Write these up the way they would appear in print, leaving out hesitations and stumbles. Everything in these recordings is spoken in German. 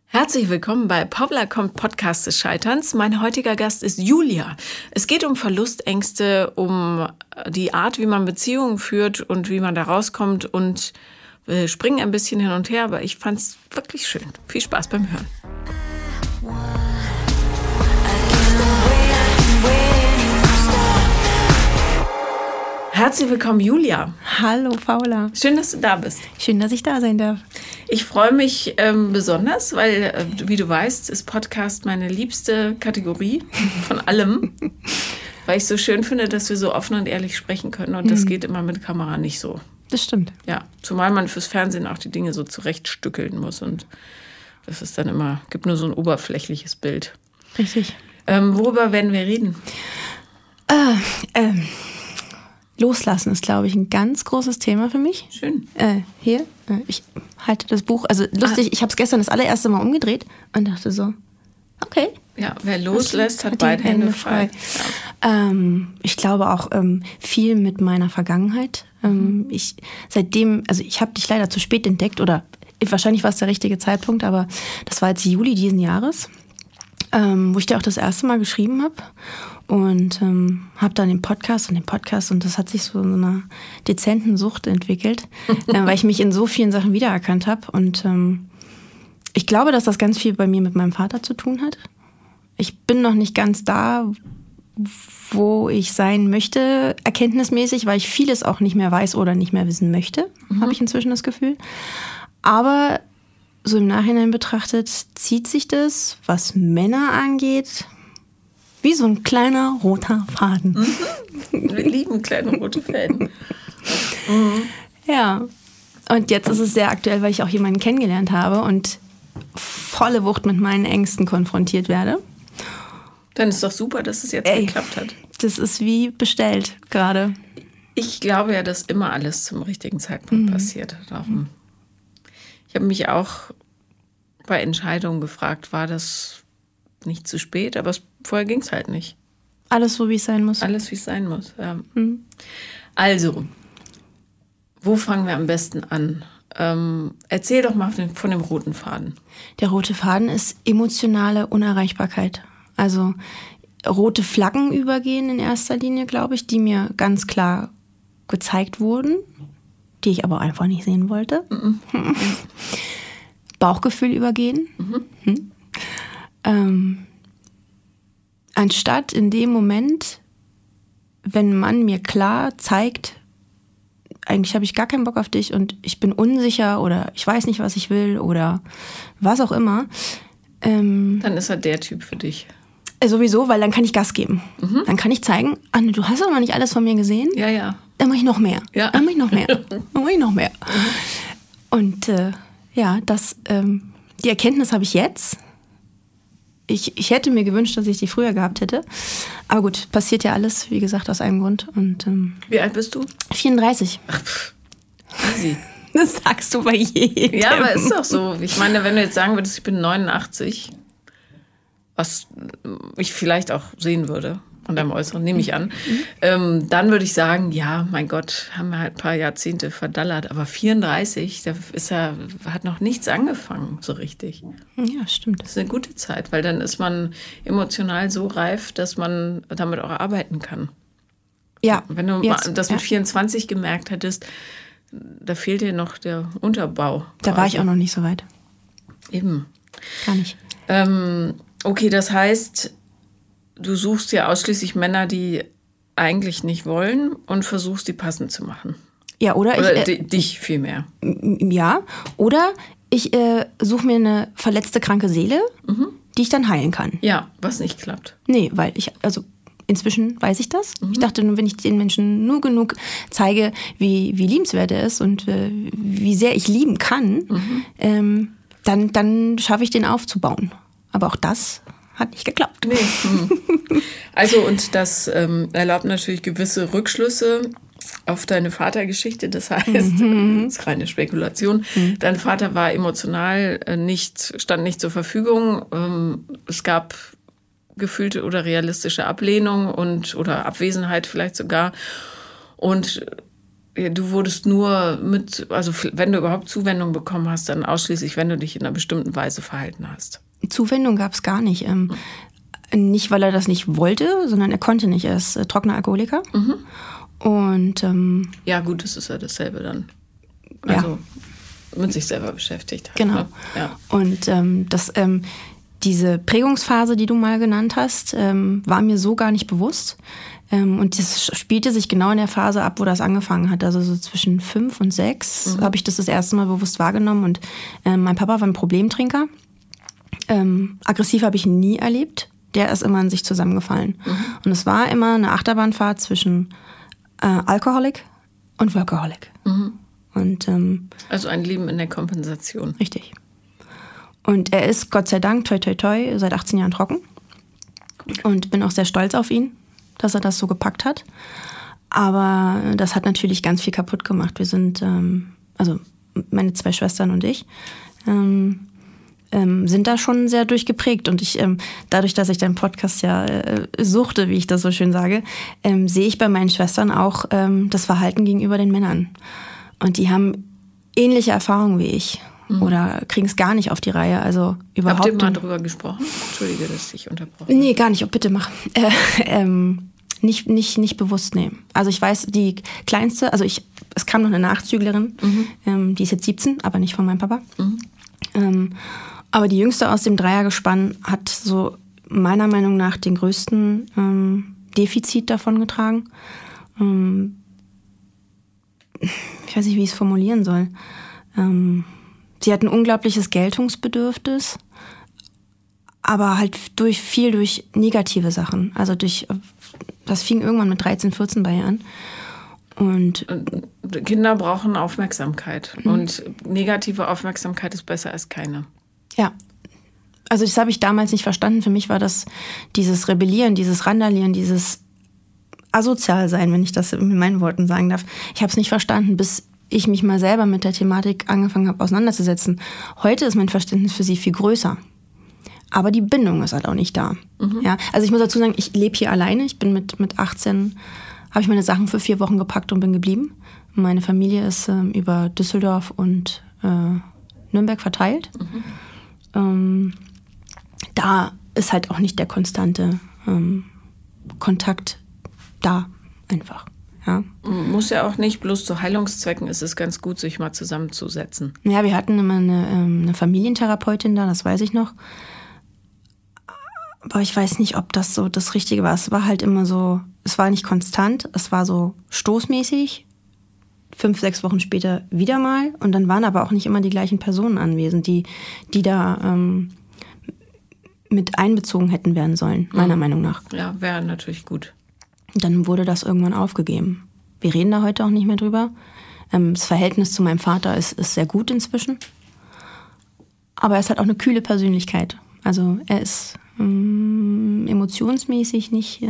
Herzlich willkommen bei Paula kommt Podcast des Scheiterns. Mein heutiger Gast ist Julia. Es geht um Verlustängste, um die Art, wie man Beziehungen führt und wie man da rauskommt. Und wir springen ein bisschen hin und her, aber ich fand es wirklich schön. Viel Spaß beim Hören. Herzlich willkommen, Julia. Hallo, Paula. Schön, dass du da bist. Schön, dass ich da sein darf. Ich freue mich besonders, weil, wie du weißt, ist Podcast meine liebste Kategorie von allem. Weil ich so schön finde, dass wir so offen und ehrlich sprechen können. Und das geht immer mit Kamera nicht so. Das stimmt. Ja, zumal man fürs Fernsehen auch die Dinge so zurechtstückeln muss. Und das ist dann immer, gibt nur so ein oberflächliches Bild. Richtig. Worüber werden wir reden? Loslassen ist, glaube ich, ein ganz großes Thema für mich. Schön. Ich halte das Buch, also lustig, ich habe es gestern das allererste Mal umgedreht und dachte so, okay. Ja, wer loslässt, hat beide Hände frei. Ja. Ich glaube auch viel mit meiner Vergangenheit. Ich habe dich leider zu spät entdeckt oder wahrscheinlich war es der richtige Zeitpunkt, aber das war jetzt Juli diesen Jahres, wo ich dir auch das erste Mal geschrieben habe. Und habe dann den Podcast und das hat sich so in einer dezenten Sucht entwickelt, weil ich mich in so vielen Sachen wiedererkannt habe. Und ich glaube, dass das ganz viel bei mir mit meinem Vater zu tun hat. Ich bin noch nicht ganz da, wo ich sein möchte, erkenntnismäßig, weil ich vieles auch nicht mehr weiß oder nicht mehr wissen möchte, habe ich inzwischen das Gefühl. Aber so im Nachhinein betrachtet zieht sich das, was Männer angeht, wie so ein kleiner roter Faden. Wir lieben kleine rote Fäden. Ja, und jetzt ist es sehr aktuell, weil ich auch jemanden kennengelernt habe und volle Wucht mit meinen Ängsten konfrontiert werde. Dann ist doch super, dass es jetzt geklappt hat. Das ist wie bestellt gerade. Ich glaube ja, dass immer alles zum richtigen Zeitpunkt passiert. Darum. Ich habe mich auch bei Entscheidungen gefragt, war das nicht zu spät, aber vorher ging es halt nicht. Alles so, wie es sein muss. Alles, wie es sein muss, ja. Also, wo fangen wir am besten an? Erzähl doch mal von dem roten Faden. Der rote Faden ist emotionale Unerreichbarkeit. Also rote Flaggen übergehen in erster Linie, glaube ich, die mir ganz klar gezeigt wurden, die ich aber einfach nicht sehen wollte. Bauchgefühl übergehen. Anstatt in dem Moment, wenn man mir klar zeigt, eigentlich habe ich gar keinen Bock auf dich und ich bin unsicher oder ich weiß nicht, was ich will oder was auch immer. Dann ist er der Typ für dich. Sowieso, weil dann kann ich Gas geben. Dann kann ich zeigen, Anne, du hast aber nicht alles von mir gesehen. Ja. Dann mache ich noch mehr. Ja. Dann mache ich noch mehr. Dann mache ich noch mehr. Und die Erkenntnis habe ich jetzt. Ich hätte mir gewünscht, dass ich die früher gehabt hätte. Aber gut, passiert ja alles, wie gesagt, aus einem Grund. Und, wie alt bist du? 34. Ach, easy. Das sagst du bei jedem. Ja, aber ist doch so. Ich meine, wenn du jetzt sagen würdest, ich bin 89, was ich vielleicht auch sehen würde, von deinem Äußeren, nehme ich an, dann würde ich sagen, ja, mein Gott, haben wir halt ein paar Jahrzehnte verdallert. Aber 34, da hat noch nichts angefangen, so richtig. Ja, stimmt. Das ist eine gute Zeit, weil dann ist man emotional so reif, dass man damit auch arbeiten kann. Ja. Wenn du das mit 24 gemerkt hättest, da fehlt dir noch der Unterbau. Da war ich auch noch nicht so weit. Eben. Gar nicht. Okay, das heißt, du suchst ja ausschließlich Männer, die eigentlich nicht wollen und versuchst, die passend zu machen. Ja, oder dich vielmehr. Ja, oder ich suche mir eine verletzte, kranke Seele, die ich dann heilen kann. Ja, was nicht klappt. Nee, weil inzwischen weiß ich das. Ich dachte nur, wenn ich den Menschen nur genug zeige, wie liebenswert er ist und wie sehr ich lieben kann, dann schaffe ich den aufzubauen. Aber auch das hat nicht geklappt. Nee. Also, und das erlaubt natürlich gewisse Rückschlüsse auf deine Vatergeschichte. Das heißt, das ist reine Spekulation. Dein Vater war emotional stand nicht zur Verfügung. Es gab gefühlte oder realistische Ablehnung oder Abwesenheit vielleicht sogar. Und Du wurdest nur also wenn du überhaupt Zuwendung bekommen hast, dann ausschließlich, wenn du dich in einer bestimmten Weise verhalten hast. Zuwendung gab es gar nicht. Nicht, weil er das nicht wollte, sondern er konnte nicht. Er ist trockener Alkoholiker. Und ja, gut, das ist ja dasselbe dann. Also mit sich selber beschäftigt. Halt, genau. Ne? Ja. Und diese Prägungsphase, die du mal genannt hast, war mir so gar nicht bewusst. Und das spielte sich genau in der Phase ab, wo das angefangen hat. Also so zwischen 5 und 6 habe ich das erste Mal bewusst wahrgenommen. Und mein Papa war ein Problemtrinker. Aggressiv habe ich ihn nie erlebt. Der ist immer in sich zusammengefallen. Und es war immer eine Achterbahnfahrt zwischen Alkoholik und Workaholic. Und, also ein Leben in der Kompensation. Richtig. Und er ist, Gott sei Dank, toi toi toi, seit 18 Jahren trocken. Und bin auch sehr stolz auf ihn, dass er das so gepackt hat. Aber das hat natürlich ganz viel kaputt gemacht. Wir sind, also meine 2 Schwestern und ich, sind da schon sehr durchgeprägt. Und ich, dadurch, dass ich deinen Podcast ja suchte, wie ich das so schön sage, sehe ich bei meinen Schwestern auch das Verhalten gegenüber den Männern. Und die haben ähnliche Erfahrungen wie ich. Oder kriegen es gar nicht auf die Reihe. Also überhaupt. Habt ihr mal drüber gesprochen? Entschuldige, dass ich unterbrochen habe. Nee, gar nicht. Oh, bitte mach. Nicht bewusst nehmen. Also ich weiß, die kleinste, es kam noch eine Nachzüglerin, die ist jetzt 17, aber nicht von meinem Papa. Aber die jüngste aus dem Dreiergespann hat so meiner Meinung nach den größten Defizit davon getragen. Ich weiß nicht, wie ich es formulieren soll. Sie hat ein unglaubliches Geltungsbedürfnis, aber halt viel durch negative Sachen. Also das fing irgendwann mit 13, 14 bei ihr an. Und Kinder brauchen Aufmerksamkeit. Und negative Aufmerksamkeit ist besser als keine. Ja. Also das habe ich damals nicht verstanden. Für mich war das dieses Rebellieren, dieses Randalieren, dieses Asozialsein, wenn ich das mit meinen Worten sagen darf. Ich habe es nicht verstanden, bis ich mich mal selber mit der Thematik angefangen habe auseinanderzusetzen. Heute ist mein Verständnis für sie viel größer. Aber die Bindung ist halt auch nicht da. Ja, also ich muss dazu sagen, ich lebe hier alleine. Ich bin mit 18, habe ich meine Sachen für 4 Wochen gepackt und bin geblieben. Meine Familie ist über Düsseldorf und Nürnberg verteilt. Da ist halt auch nicht der konstante Kontakt da einfach. Ja. Muss ja auch nicht, bloß zu Heilungszwecken ist es ganz gut, sich mal zusammenzusetzen. Ja, wir hatten immer eine Familientherapeutin da, das weiß ich noch. Aber ich weiß nicht, ob das so das Richtige war. Es war halt immer so, es war nicht konstant, es war so stoßmäßig. 5, 6 Wochen später wieder mal. Und dann waren aber auch nicht immer die gleichen Personen anwesend, die da mit einbezogen hätten werden sollen, meiner Meinung nach. Ja, wäre natürlich gut. Dann wurde das irgendwann aufgegeben. Wir reden da heute auch nicht mehr drüber. Das Verhältnis zu meinem Vater ist sehr gut inzwischen. Aber er ist halt auch eine kühle Persönlichkeit. Also er ist emotionsmäßig nicht,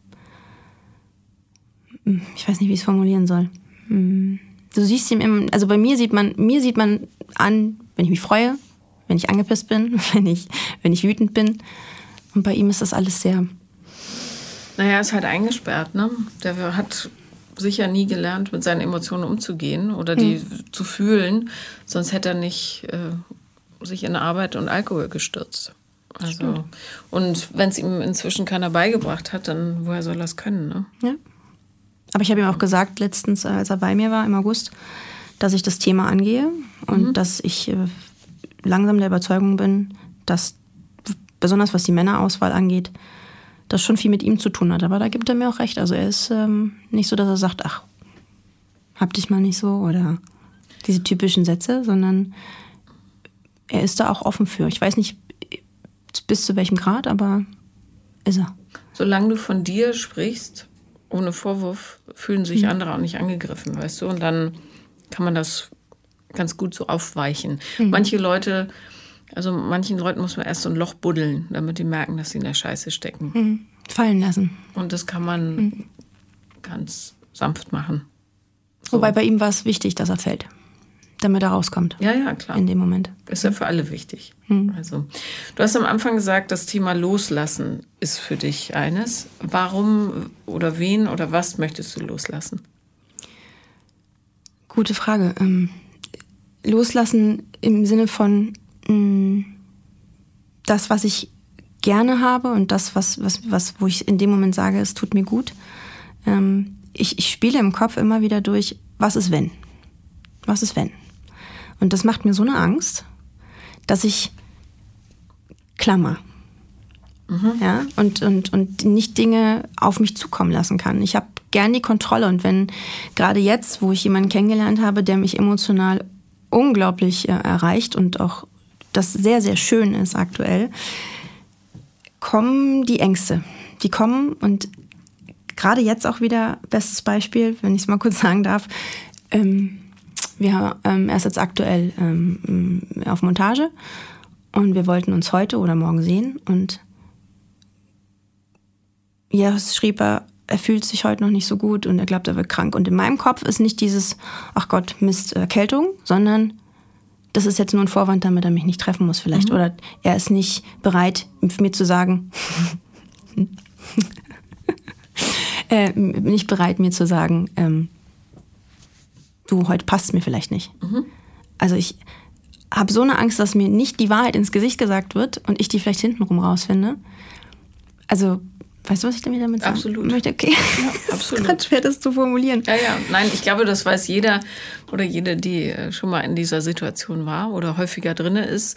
ich weiß nicht, wie ich es formulieren soll. Du siehst ihm, also bei mir sieht man an, wenn ich mich freue, wenn ich angepisst bin, wenn ich wütend bin. Und bei ihm ist das alles sehr... Naja, er ist halt eingesperrt, ne? Der hat sicher nie gelernt, mit seinen Emotionen umzugehen oder die zu fühlen. Sonst hätte er nicht sich in Arbeit und Alkohol gestürzt. Also, und wenn es ihm inzwischen keiner beigebracht hat, dann woher soll er es können, ne? Ja. Aber ich habe ihm auch gesagt, letztens, als er bei mir war im August, dass ich das Thema angehe und dass ich langsam der Überzeugung bin, dass besonders was die Männerauswahl angeht, das schon viel mit ihm zu tun hat. Aber da gibt er mir auch recht. Also er ist nicht so, dass er sagt, ach, hab dich mal nicht so oder diese typischen Sätze, sondern er ist da auch offen für. Ich weiß nicht bis zu welchem Grad, aber ist er. Solange du von dir sprichst, ohne Vorwurf, fühlen sich andere auch nicht angegriffen, weißt du? Und dann kann man das ganz gut so aufweichen. Manchen Leuten muss man erst so ein Loch buddeln, damit die merken, dass sie in der Scheiße stecken. Fallen lassen. Und das kann man ganz sanft machen. So. Wobei bei ihm war es wichtig, dass er fällt, damit er rauskommt. Ja, klar. In dem Moment. Ist ja für alle wichtig. Also, du hast am Anfang gesagt, das Thema Loslassen ist für dich eines. Warum oder wen oder was möchtest du loslassen? Gute Frage. Loslassen im Sinne von das, was ich gerne habe und das, wo ich in dem Moment sage, es tut mir gut. Ich spiele im Kopf immer wieder durch, was ist wenn? Was ist wenn? Und das macht mir so eine Angst, dass ich klammer. Ja, und nicht Dinge auf mich zukommen lassen kann. Ich habe gern die Kontrolle und wenn gerade jetzt, wo ich jemanden kennengelernt habe, der mich emotional unglaublich erreicht und auch das sehr, sehr schön ist aktuell, kommen die Ängste. Die kommen und gerade jetzt auch wieder, bestes Beispiel, wenn ich es mal kurz sagen darf, er ist jetzt aktuell auf Montage und wir wollten uns heute oder morgen sehen und ja, schrieb er fühlt sich heute noch nicht so gut und er glaubt, er wird krank. Und in meinem Kopf ist nicht dieses, ach Gott, Mist, Erkältung, sondern das ist jetzt nur ein Vorwand, damit er mich nicht treffen muss vielleicht. Oder er ist nicht bereit, mir zu sagen, nicht bereit, mir zu sagen, du, heute passt es mir vielleicht nicht. Also ich habe so eine Angst, dass mir nicht die Wahrheit ins Gesicht gesagt wird und ich die vielleicht hintenrum rausfinde. Also weißt du, was ich damit sagen möchte? Okay. Ja, absolut. Es ist gerade schwer, das zu formulieren. Ja. Nein, ich glaube, das weiß jeder oder jede, die schon mal in dieser Situation war oder häufiger drin ist.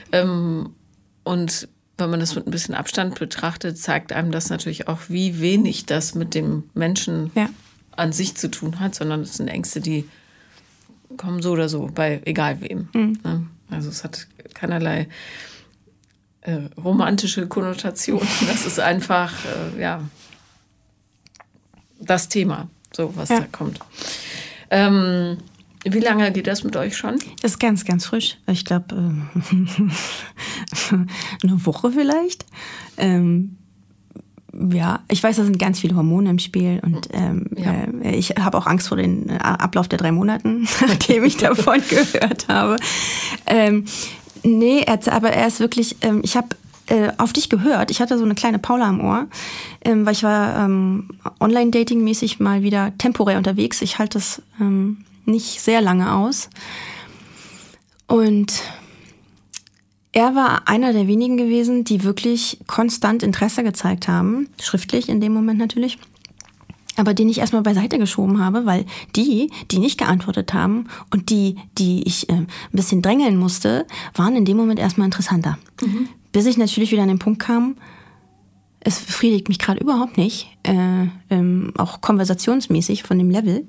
Und wenn man das mit ein bisschen Abstand betrachtet, zeigt einem das natürlich auch, wie wenig das mit dem Menschen an sich zu tun hat, sondern es sind Ängste, die kommen so oder so, bei egal wem. Also es hat keinerlei romantische Konnotation. Das ist einfach, das Thema, so was da kommt. Wie lange geht das mit euch schon? Das ist ganz, ganz frisch. Ich glaube, eine Woche vielleicht. Ich weiß, da sind ganz viele Hormone im Spiel und ich habe auch Angst vor den Ablauf der 3 Monaten, nachdem ich davon gehört habe. Aber er ist wirklich, ich habe auf dich gehört. Ich hatte so eine kleine Paula am Ohr, weil ich war Online-Dating-mäßig mal wieder temporär unterwegs. Ich halte das nicht sehr lange aus. Und er war einer der wenigen gewesen, die wirklich konstant Interesse gezeigt haben, schriftlich in dem Moment natürlich, aber den ich erstmal beiseite geschoben habe, weil die nicht geantwortet haben und die ich ein bisschen drängeln musste, waren in dem Moment erstmal interessanter. Bis ich natürlich wieder an den Punkt kam, es befriedigt mich gerade überhaupt nicht, auch konversationsmäßig von dem Level,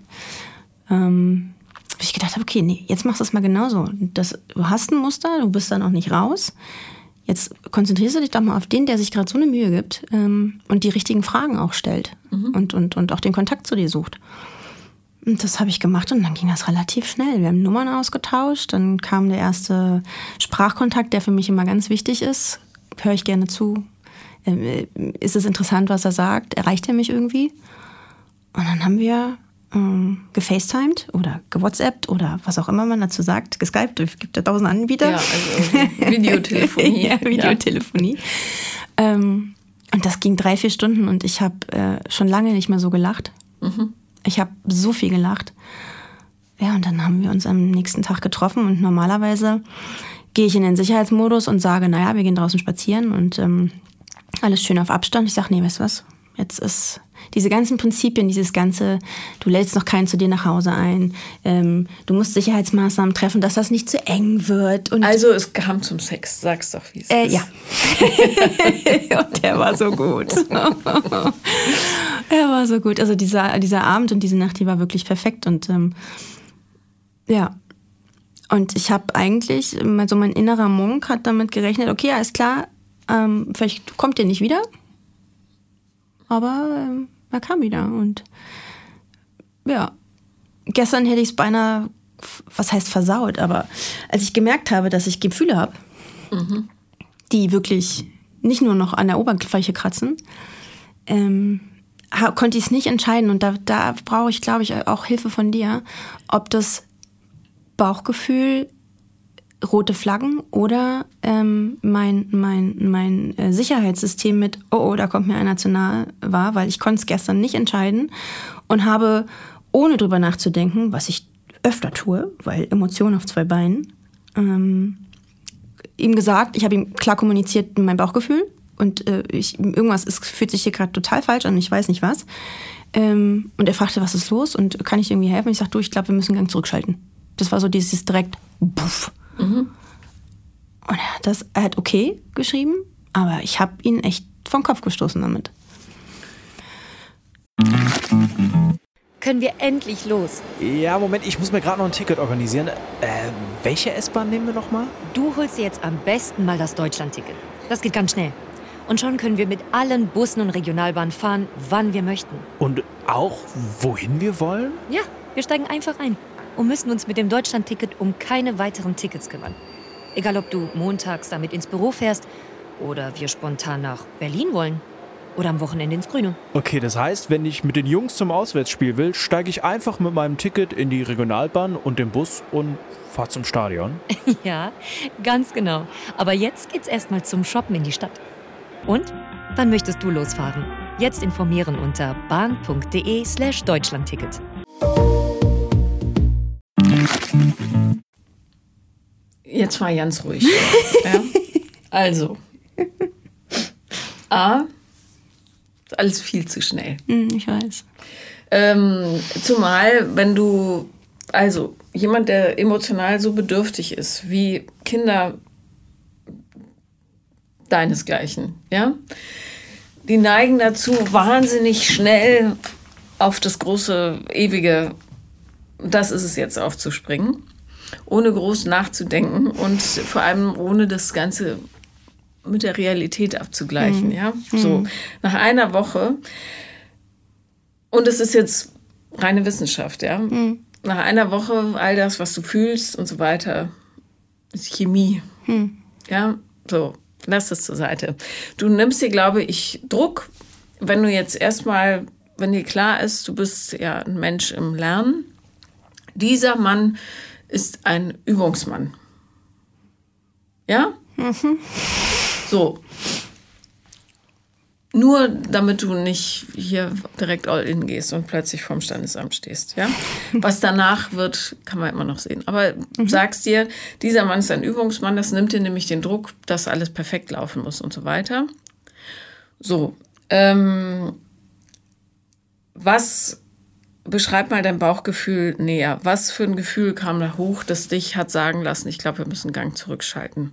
ich gedacht habe, okay, nee, jetzt machst du es mal genauso. Du hast ein Muster, du bist da noch nicht raus. Jetzt konzentrierst du dich doch mal auf den, der sich gerade so eine Mühe gibt und die richtigen Fragen auch stellt und auch den Kontakt zu dir sucht. Und das habe ich gemacht und dann ging das relativ schnell. Wir haben Nummern ausgetauscht, dann kam der erste Sprachkontakt, der für mich immer ganz wichtig ist. Höre ich gerne zu. Ist es interessant, was er sagt? Erreicht er mich irgendwie? Und dann haben wir gefacetimed oder gewhatsappt oder was auch immer man dazu sagt, geskypt, es gibt ja 1000 Anbieter. Ja, also Videotelefonie. Ja, Videotelefonie. Und das ging 3-4 Stunden und ich habe schon lange nicht mehr so gelacht. Ich habe so viel gelacht. Ja, und dann haben wir uns am nächsten Tag getroffen und normalerweise gehe ich in den Sicherheitsmodus und sage, naja, wir gehen draußen spazieren und alles schön auf Abstand. Ich sage, nee, weißt du was, jetzt ist diese ganzen Prinzipien, dieses ganze, du lädst noch keinen zu dir nach Hause ein, du musst Sicherheitsmaßnahmen treffen, dass das nicht zu eng wird. Und also es kam zum Sex, sag's doch, wie es ist. Ja. Und der war so gut. Er war so gut. Also dieser Abend und diese Nacht, die war wirklich perfekt. Und Und ich habe eigentlich, so mein innerer Monk hat damit gerechnet, okay, alles klar, vielleicht kommt ihr nicht wieder. Aber er kam wieder und gestern hätte ich es beinahe, was heißt versaut, aber als ich gemerkt habe, dass ich Gefühle habe, die wirklich nicht nur noch an der Oberfläche kratzen, konnte ich es nicht entscheiden und da brauche ich, glaube ich, auch Hilfe von dir, ob das Bauchgefühl, rote Flaggen oder mein Sicherheitssystem mit da kommt mir einer zu nahe war, weil ich konnte es gestern nicht entscheiden und habe, ohne drüber nachzudenken, was ich öfter tue, weil Emotionen auf 2 Beinen, ihm gesagt, ich habe ihm klar kommuniziert mein Bauchgefühl und fühlt sich hier gerade total falsch an, ich weiß nicht was. Und er fragte, was ist los und kann ich irgendwie helfen? Ich sagte, ich glaube, wir müssen einen Gang zurückschalten. Das war so dieses direkt Puff. Und er hat okay geschrieben, aber ich habe ihn echt vom Kopf gestoßen damit. Können wir endlich los? Ja, Moment, ich muss mir gerade noch ein Ticket organisieren. Welche S-Bahn nehmen wir nochmal? Du holst dir jetzt am besten mal das Deutschland-Ticket. Das geht ganz schnell. Und schon können wir mit allen Bussen und Regionalbahnen fahren, wann wir möchten. Und auch, wohin wir wollen? Ja, wir steigen einfach ein und müssen uns mit dem Deutschland-Ticket um keine weiteren Tickets kümmern. Egal, ob du montags damit ins Büro fährst oder wir spontan nach Berlin wollen. Oder am Wochenende ins Grüne. Okay, das heißt, wenn ich mit den Jungs zum Auswärtsspiel will, steige ich einfach mit meinem Ticket in die Regionalbahn und den Bus und fahre zum Stadion. Ja, ganz genau. Aber jetzt geht's erstmal zum Shoppen in die Stadt. Und? Wann möchtest du losfahren? Jetzt informieren unter bahn.de/Deutschlandticket. Jetzt mal ganz ruhig. Ja? Also. Ist alles viel zu schnell. Ich weiß. Zumal, wenn du, also jemand, der emotional so bedürftig ist, wie Kinder deinesgleichen, ja, die neigen dazu, wahnsinnig schnell auf das große, ewige, das ist es jetzt, aufzuspringen, ohne groß nachzudenken und vor allem ohne das Ganze mit der Realität abzugleichen, ja. So, nach einer Woche, und es ist jetzt reine Wissenschaft, ja. Nach einer Woche, all das, was du fühlst und so weiter, ist Chemie. Ja, so, lass das zur Seite. Du nimmst dir, glaube ich, Druck, wenn du jetzt erstmal, wenn dir klar ist, du bist ja ein Mensch im Lernen. Dieser Mann ist ein Übungsmann. Ja? So. Nur damit du nicht hier direkt all in gehst und plötzlich vorm Standesamt stehst. Ja? Was danach wird, kann man immer noch sehen. Aber sagst dir, dieser Mann ist ein Übungsmann, das nimmt dir nämlich den Druck, dass alles perfekt laufen muss und so weiter. So. Beschreib mal dein Bauchgefühl näher. Was für ein Gefühl kam da hoch, das dich hat sagen lassen, ich glaube, wir müssen einen Gang zurückschalten?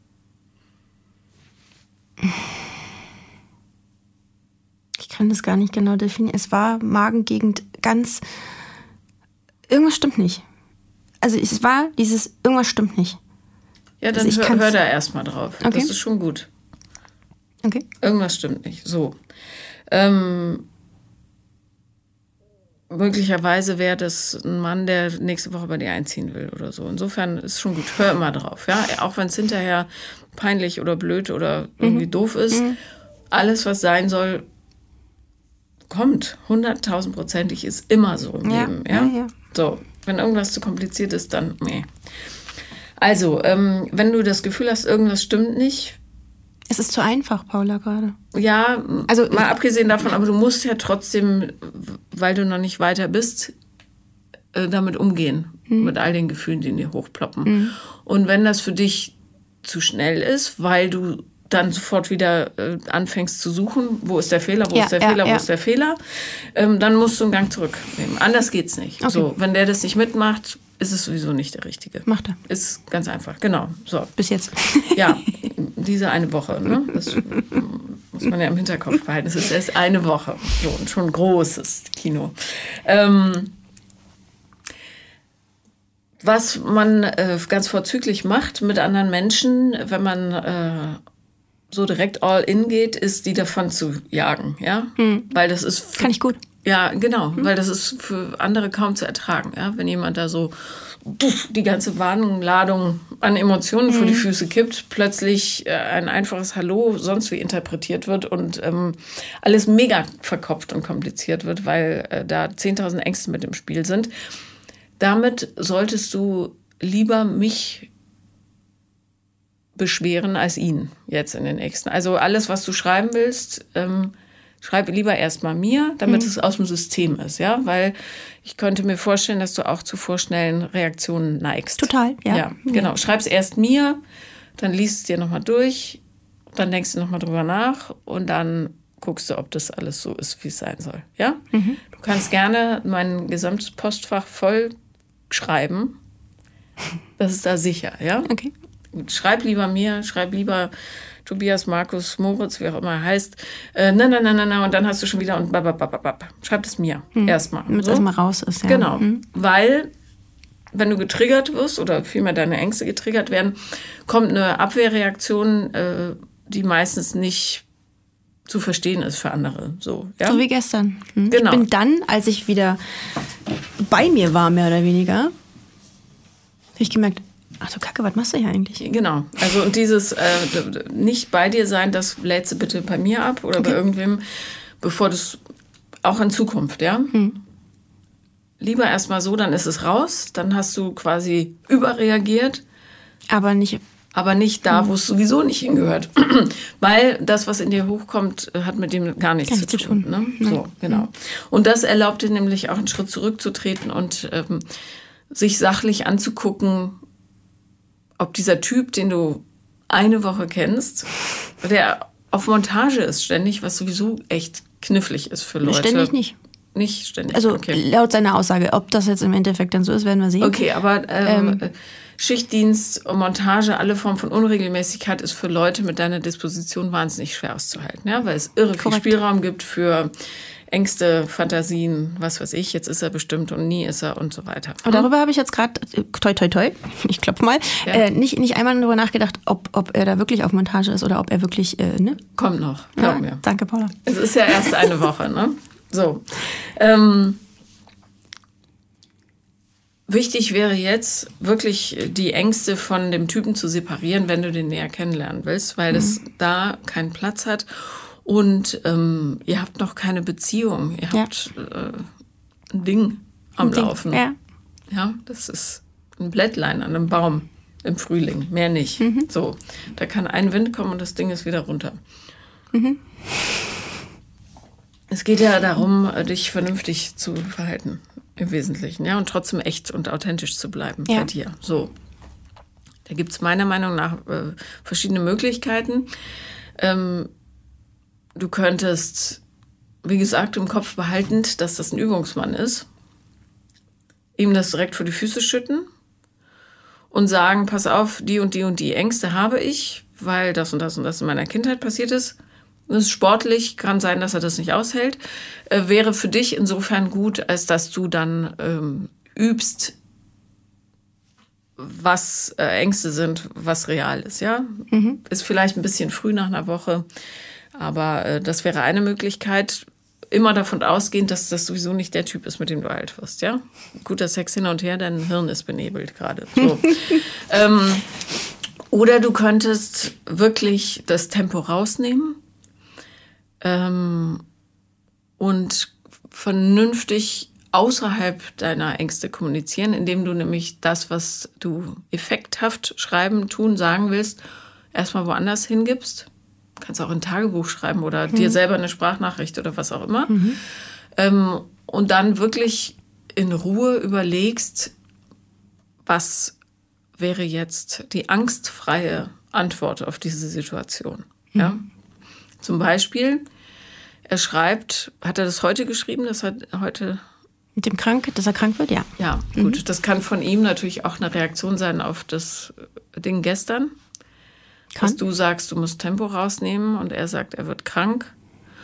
Ich kann das gar nicht genau definieren. Es war Magengegend ganz... Irgendwas stimmt nicht. Also es war dieses, irgendwas stimmt nicht. Ja, dann also hör da erstmal drauf. Okay. Das ist schon gut. Okay. Irgendwas stimmt nicht. So. Möglicherweise wäre das ein Mann, der nächste Woche bei dir einziehen will oder so. Insofern ist schon gut. Hör immer drauf. Ja? Auch wenn es hinterher peinlich oder blöd oder irgendwie doof ist. Alles, was sein soll, kommt. 100.000%ig ist immer so im Leben. Ja? So, wenn irgendwas zu kompliziert ist, dann nee. Also, wenn du das Gefühl hast, irgendwas stimmt nicht. Es ist zu einfach, Paula, gerade. Ja, also mal abgesehen davon, aber du musst ja trotzdem, weil du noch nicht weiter bist, damit umgehen. Mit all den Gefühlen, die in dir hochploppen. Und wenn das für dich zu schnell ist, weil du dann sofort wieder anfängst zu suchen, wo ist der Fehler, wo ist der Fehler, dann musst du einen Gang zurücknehmen. Anders geht's nicht. Okay. So, wenn der das nicht mitmacht, ist es sowieso nicht der Richtige. Macht er. Ist ganz einfach, genau. So. Bis jetzt. Ja, diese eine Woche. Ne? Das muss man ja im Hinterkopf behalten. Es ist erst eine Woche. So, und schon ein großes Kino. Was man ganz vorzüglich macht mit anderen Menschen, wenn man so direkt all in geht, ist, die davon zu jagen. Ja? Weil das ist... Kann ich gut. Ja, genau, weil das ist für andere kaum zu ertragen. Ja? Wenn jemand da so die ganze Warnladung an Emotionen vor die Füße kippt, plötzlich ein einfaches Hallo sonst wie interpretiert wird und alles mega verkopft und kompliziert wird, weil da 10.000 Ängste mit im Spiel sind. Damit solltest du lieber mich beschweren als ihn jetzt in den nächsten. Also alles, was du schreiben willst, schreib lieber erstmal mir, damit es aus dem System ist, ja, weil ich könnte mir vorstellen, dass du auch zu vorschnellen Reaktionen neigst. Total, ja. Ja, genau. Schreib's erst mir, dann liest es dir nochmal durch, dann denkst du nochmal drüber nach und dann guckst du, ob das alles so ist, wie es sein soll, ja? Du kannst gerne mein gesamtes Postfach voll schreiben. Das ist da sicher, ja? Okay. Schreib lieber mir, schreib lieber Tobias, Markus, Moritz, wie auch immer er heißt. Na, und dann hast du schon wieder und bababababab. Schreib es mir erstmal. Damit es erstmal raus ist, ja. Genau, weil wenn du getriggert wirst oder vielmehr deine Ängste getriggert werden, kommt eine Abwehrreaktion, die meistens nicht zu verstehen ist für andere. So, ja? So wie gestern. Genau. Ich bin dann, als ich wieder bei mir war, mehr oder weniger, habe ich gemerkt, ach du Kacke, was machst du hier eigentlich? Genau. Also und dieses nicht bei dir sein, das lädst du bitte bei mir ab oder bei irgendwem, bevor das auch in Zukunft, ja? Lieber erstmal so, dann ist es raus, dann hast du quasi überreagiert, Aber nicht, nicht da, wo es sowieso nicht hingehört. Weil das, was in dir hochkommt, hat mit dem gar nichts zu tun. Ne? So, genau. Und das erlaubt dir nämlich auch einen Schritt zurückzutreten und sich sachlich anzugucken, ob dieser Typ, den du eine Woche kennst, der auf Montage ist ständig, was sowieso echt knifflig ist für Leute. ständig nicht. Nicht ständig, Also okay. laut seiner Aussage, ob das jetzt im Endeffekt dann so ist, werden wir sehen. Okay, aber Schichtdienst, Montage, alle Formen von Unregelmäßigkeit ist für Leute mit deiner Disposition wahnsinnig schwer auszuhalten, ja, weil es irre viel Spielraum gibt für Ängste, Fantasien, was weiß ich, jetzt ist er bestimmt und nie ist er und so weiter. Aber darüber habe ich jetzt gerade, toi, toi, toi, ich klopfe mal, nicht einmal darüber nachgedacht, ob er da wirklich auf Montage ist oder ob er wirklich, ne? Kommt noch, glaub mir. Danke, Paula. Es ist ja erst eine Woche, ne? So. Wichtig wäre jetzt, wirklich die Ängste von dem Typen zu separieren, wenn du den näher kennenlernen willst, weil das da keinen Platz hat. Und ihr habt noch keine Beziehung. Ihr habt ein Ding am Laufen. Ja. Ja, das ist ein Blättlein an einem Baum im Frühling, mehr nicht. So, da kann ein Wind kommen und das Ding ist wieder runter. Es geht ja darum, dich vernünftig zu verhalten, im Wesentlichen, ja, und trotzdem echt und authentisch zu bleiben bei dir. So. Da gibt es meiner Meinung nach verschiedene Möglichkeiten. Du könntest, wie gesagt, im Kopf behaltend, dass das ein Übungsmann ist, ihm das direkt vor die Füße schütten und sagen, pass auf, die und die und die Ängste habe ich, weil das und das und das in meiner Kindheit passiert ist. Das ist sportlich, kann sein, dass er das nicht aushält. Wäre für dich insofern gut, als dass du dann übst, was Ängste sind, was real ist. Ja? Ist vielleicht ein bisschen früh nach einer Woche, aber das wäre eine Möglichkeit. Immer davon ausgehend, dass das sowieso nicht der Typ ist, mit dem du alt wirst. Ja? Guter Sex hin und her, dein Hirn ist benebelt gerade. So. Oder du könntest wirklich das Tempo rausnehmen und vernünftig außerhalb deiner Ängste kommunizieren, indem du nämlich das, was du effekthaft schreiben, tun, sagen willst, erstmal woanders hingibst. Du kannst auch ein Tagebuch schreiben oder dir selber eine Sprachnachricht oder was auch immer. Und dann wirklich in Ruhe überlegst, was wäre jetzt die angstfreie Antwort auf diese Situation. Ja? Zum Beispiel, er schreibt, hat er das heute geschrieben? Das hat heute... Mit dem dass er krank wird, ja. Ja, gut. Das kann von ihm natürlich auch eine Reaktion sein auf das Ding gestern. Dass du sagst, du musst Tempo rausnehmen und er sagt, er wird krank.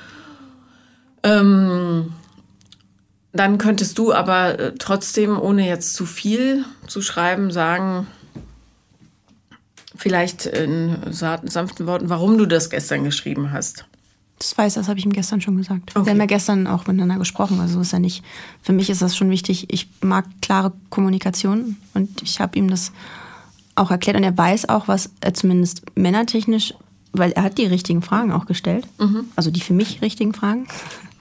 Dann könntest du aber trotzdem, ohne jetzt zu viel zu schreiben, sagen, vielleicht in sanften Worten, warum du das gestern geschrieben hast. Das habe ich ihm gestern schon gesagt. Okay. Wir haben ja gestern auch miteinander gesprochen. Also ist ja nicht, für mich ist das schon wichtig. Ich mag klare Kommunikation und ich habe ihm das auch erklärt. Und er weiß auch, was er zumindest männertechnisch, weil er hat die richtigen Fragen auch gestellt. Also die für mich richtigen Fragen.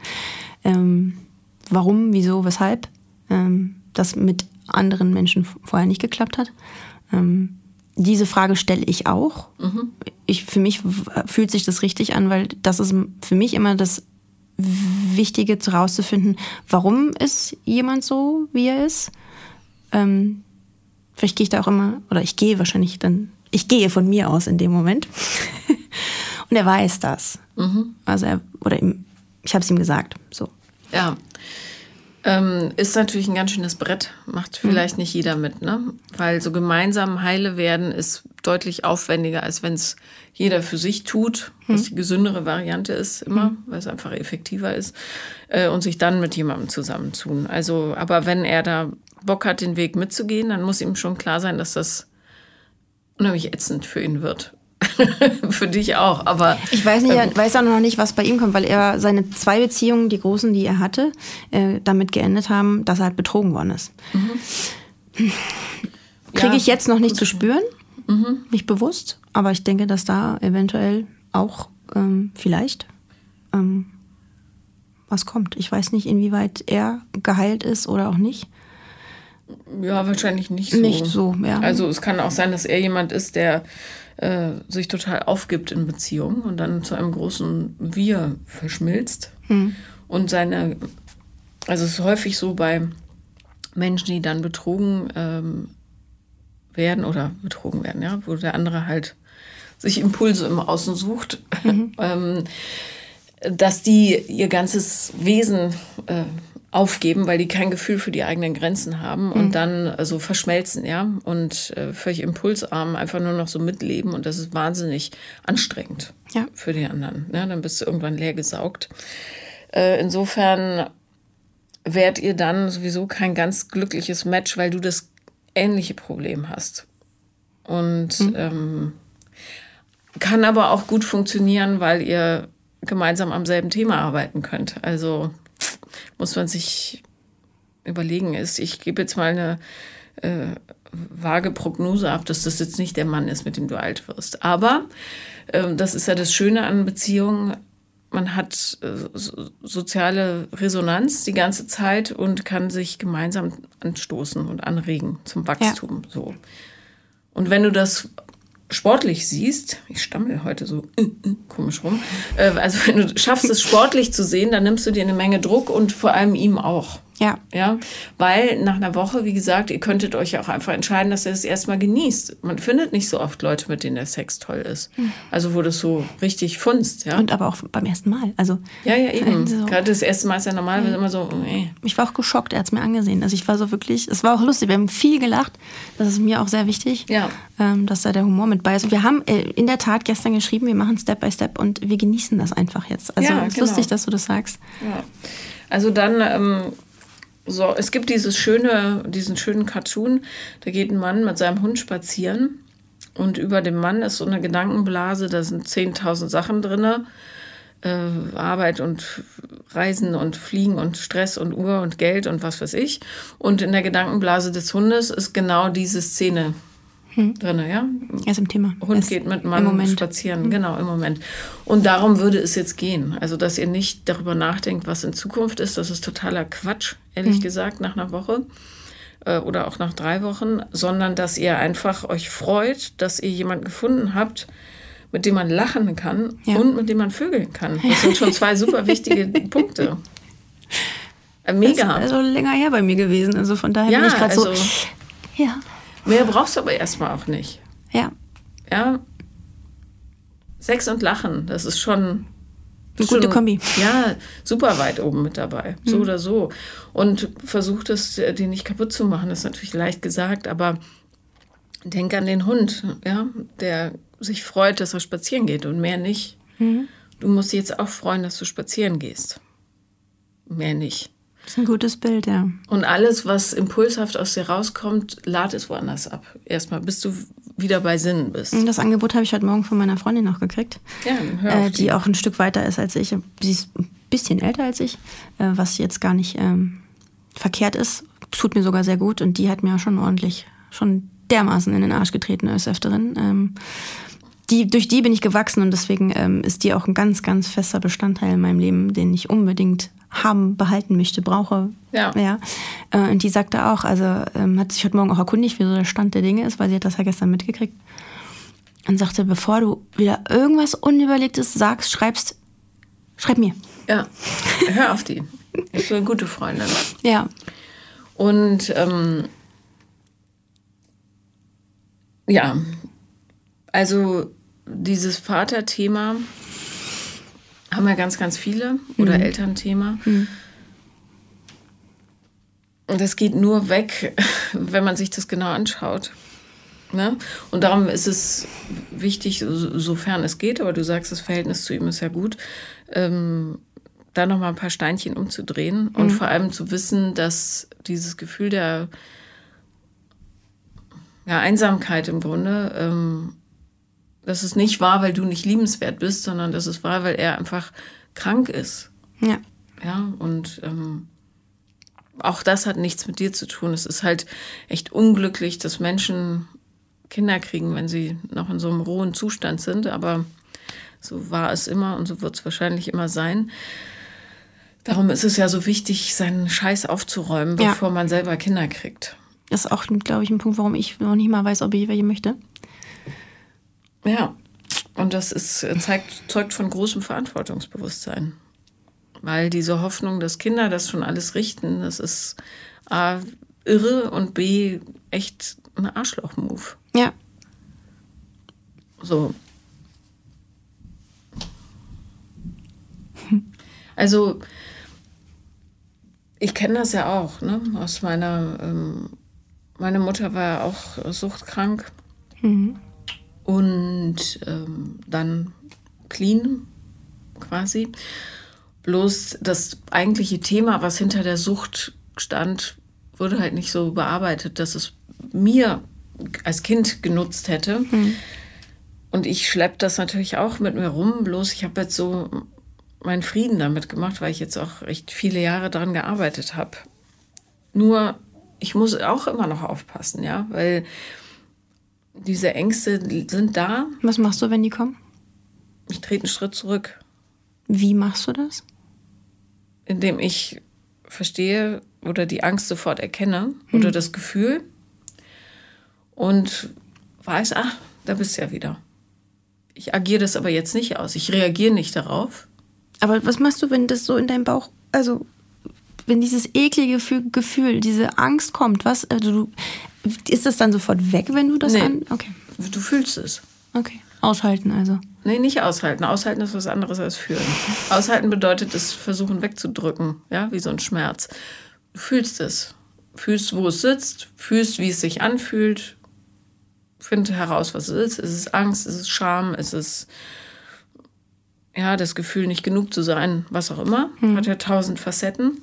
Warum, wieso, weshalb das mit anderen Menschen vorher nicht geklappt hat. Diese Frage stelle ich auch. Für mich fühlt sich das richtig an, weil das ist für mich immer das Wichtige herauszufinden, warum ist jemand so, wie er ist. Vielleicht gehe ich da auch immer, oder ich gehe wahrscheinlich dann, ich gehe von mir aus in dem Moment. Und er weiß das. Also ich habe es ihm gesagt. So. Ja. Ist natürlich ein ganz schönes Brett, macht vielleicht nicht jeder mit, ne? Weil so gemeinsam heile werden ist deutlich aufwendiger, als wenn es jeder für sich tut, was die gesündere Variante ist immer, weil es einfach effektiver ist, und sich dann mit jemandem zusammentun. Also, aber wenn er da Bock hat, den Weg mitzugehen, dann muss ihm schon klar sein, dass das unheimlich ätzend für ihn wird. Für dich auch, aber... Ich weiß auch noch nicht, was bei ihm kommt, weil er seine 2 Beziehungen, die großen, die er hatte, damit geendet haben, dass er halt betrogen worden ist. Kriege ich jetzt noch nicht zu spüren, nicht bewusst, aber ich denke, dass da eventuell auch vielleicht was kommt. Ich weiß nicht, inwieweit er geheilt ist oder auch nicht. Ja, wahrscheinlich nicht so. Nicht so, ja. Also es kann auch sein, dass er jemand ist, der sich total aufgibt in Beziehungen und dann zu einem großen Wir verschmilzt. Und also es ist häufig so bei Menschen, die dann betrogen werden, ja, wo der andere halt sich Impulse im Außen sucht, dass die ihr ganzes Wesen aufgeben, weil die kein Gefühl für die eigenen Grenzen haben und dann so verschmelzen, ja, und völlig impulsarm einfach nur noch so mitleben und das ist wahnsinnig anstrengend für die anderen. Ja, dann bist du irgendwann leer gesaugt. Insofern wärt ihr dann sowieso kein ganz glückliches Match, weil du das ähnliche Problem hast. Und kann aber auch gut funktionieren, weil ihr gemeinsam am selben Thema arbeiten könnt. Also muss man sich überlegen. Ich gebe jetzt mal eine vage Prognose ab, dass das jetzt nicht der Mann ist, mit dem du alt wirst. Aber das ist ja das Schöne an Beziehungen. Man hat soziale Resonanz die ganze Zeit und kann sich gemeinsam anstoßen und anregen zum Wachstum. Ja. So. Und wenn du das sportlich siehst, ich stammel heute so komisch rum, also wenn du schaffst, es sportlich zu sehen, dann nimmst du dir eine Menge Druck und vor allem ihm auch. Ja. Ja, weil nach einer Woche, wie gesagt, ihr könntet euch ja auch einfach entscheiden, dass ihr das erstmal genießt. Man findet nicht so oft Leute, mit denen der Sex toll ist. Also wo das so richtig funzt, ja. Und aber auch beim ersten Mal. Also, ja, eben. Also, gerade das erste Mal ist ja normal, wird immer so, Ich war auch geschockt, er hat es mir angesehen. Also ich war so wirklich, es war auch lustig, wir haben viel gelacht. Das ist mir auch sehr wichtig, dass da der Humor mit bei ist. Und wir haben in der Tat gestern geschrieben, wir machen Step by Step und wir genießen das einfach jetzt. Also es ist lustig, dass du das sagst. Ja. Also dann... So, es gibt diesen schönen Cartoon, da geht ein Mann mit seinem Hund spazieren und über dem Mann ist so eine Gedankenblase, da sind 10.000 Sachen drin, Arbeit und Reisen und Fliegen und Stress und Uhr und Geld und was weiß ich. Und in der Gedankenblase des Hundes ist genau diese Szene drin, ja? Er ist im Thema. Hund geht mit Mann spazieren, genau, im Moment. Und darum würde es jetzt gehen. Also, dass ihr nicht darüber nachdenkt, was in Zukunft ist, das ist totaler Quatsch, ehrlich gesagt, nach einer Woche oder auch nach 3 Wochen, sondern dass ihr einfach euch freut, dass ihr jemanden gefunden habt, mit dem man lachen kann und mit dem man vögeln kann. Das sind schon 2 super wichtige Punkte. Mega. Das ist also länger her bei mir gewesen, also von daher bin ich gerade so... Ja. Mehr brauchst du aber erstmal auch nicht. Ja. Ja. Sex und Lachen, das ist schon... Eine gute Kombi. Ja, super weit oben mit dabei. So oder so. Und versucht es, die nicht kaputt zu machen. Das ist natürlich leicht gesagt, aber denk an den Hund, ja, der sich freut, dass er spazieren geht und mehr nicht. Du musst dich jetzt auch freuen, dass du spazieren gehst. Mehr nicht. Das ist ein gutes Bild, ja. Und alles, was impulshaft aus dir rauskommt, lad es woanders ab. Erstmal, bis du wieder bei Sinnen bist. Das Angebot habe ich heute Morgen von meiner Freundin noch gekriegt. Ja, hör auf die auch ein Stück weiter ist als ich. Sie ist ein bisschen älter als ich, was jetzt gar nicht verkehrt ist. Tut mir sogar sehr gut. Und die hat mir schon dermaßen in den Arsch getreten als Öfteren. Durch die bin ich gewachsen und deswegen ist die auch ein ganz, ganz fester Bestandteil in meinem Leben, den ich unbedingt behalten möchte, brauche. Ja. Und die sagte auch, also hat sich heute Morgen auch erkundigt, wie so der Stand der Dinge ist, weil sie hat das ja gestern mitgekriegt. Und sagte, bevor du wieder irgendwas Unüberlegtes sagst, schreib mir. Ja, hör auf die. Das ist eine gute Freundin. Ja. Und ja, also dieses Vaterthema haben ja ganz, ganz viele oder Elternthema. Und das geht nur weg, wenn man sich das genau anschaut. Ne? Und darum ist es wichtig, sofern es geht, aber du sagst, das Verhältnis zu ihm ist ja gut, da nochmal ein paar Steinchen umzudrehen und vor allem zu wissen, dass dieses Gefühl der Einsamkeit im Grunde, dass es nicht war, weil du nicht liebenswert bist, sondern dass es war, weil er einfach krank ist. Ja. Ja, und auch das hat nichts mit dir zu tun. Es ist halt echt unglücklich, dass Menschen Kinder kriegen, wenn sie noch in so einem rohen Zustand sind. Aber so war es immer und so wird es wahrscheinlich immer sein. Darum ist es ja so wichtig, seinen Scheiß aufzuräumen, bevor man selber Kinder kriegt. Das ist auch, glaube ich, ein Punkt, warum ich noch nicht mal weiß, ob ich welche möchte. Ja, und das zeugt von großem Verantwortungsbewusstsein. Weil diese Hoffnung, dass Kinder das schon alles richten, das ist A, irre und B, echt ein Arschloch-Move. Ja. So. Also, ich kenne das ja auch, ne? Aus meine Mutter war ja auch suchtkrank und dann clean quasi. Bloß das eigentliche Thema, was hinter der Sucht stand, wurde halt nicht so bearbeitet, dass es mir als Kind genutzt hätte. Und ich schleppe das natürlich auch mit mir rum, bloß ich habe jetzt so meinen Frieden damit gemacht, weil ich jetzt auch echt viele Jahre daran gearbeitet habe. Nur, ich muss auch immer noch aufpassen, ja, weil diese Ängste sind da. Was machst du, wenn die kommen? Ich trete einen Schritt zurück. Wie machst du das? Indem ich verstehe oder die Angst sofort erkenne oder das Gefühl und weiß, da bist du ja wieder. Ich agiere das aber jetzt nicht aus. Ich reagiere nicht darauf. Aber was machst du, wenn das so in deinem Bauch, also wenn dieses eklige Gefühl, diese Angst kommt, ist das dann sofort weg, wenn du das Okay. Du fühlst es. Okay. Aushalten also. Nee, nicht aushalten. Aushalten ist was anderes als fühlen. Aushalten bedeutet es versuchen wegzudrücken, ja, wie so ein Schmerz. Du fühlst es. Fühlst, wo es sitzt, fühlst, wie es sich anfühlt. Finde heraus, was es ist. Ist es Angst, ist es Scham, ist es das Gefühl, nicht genug zu sein, was auch immer. Hat ja 1000 Facetten.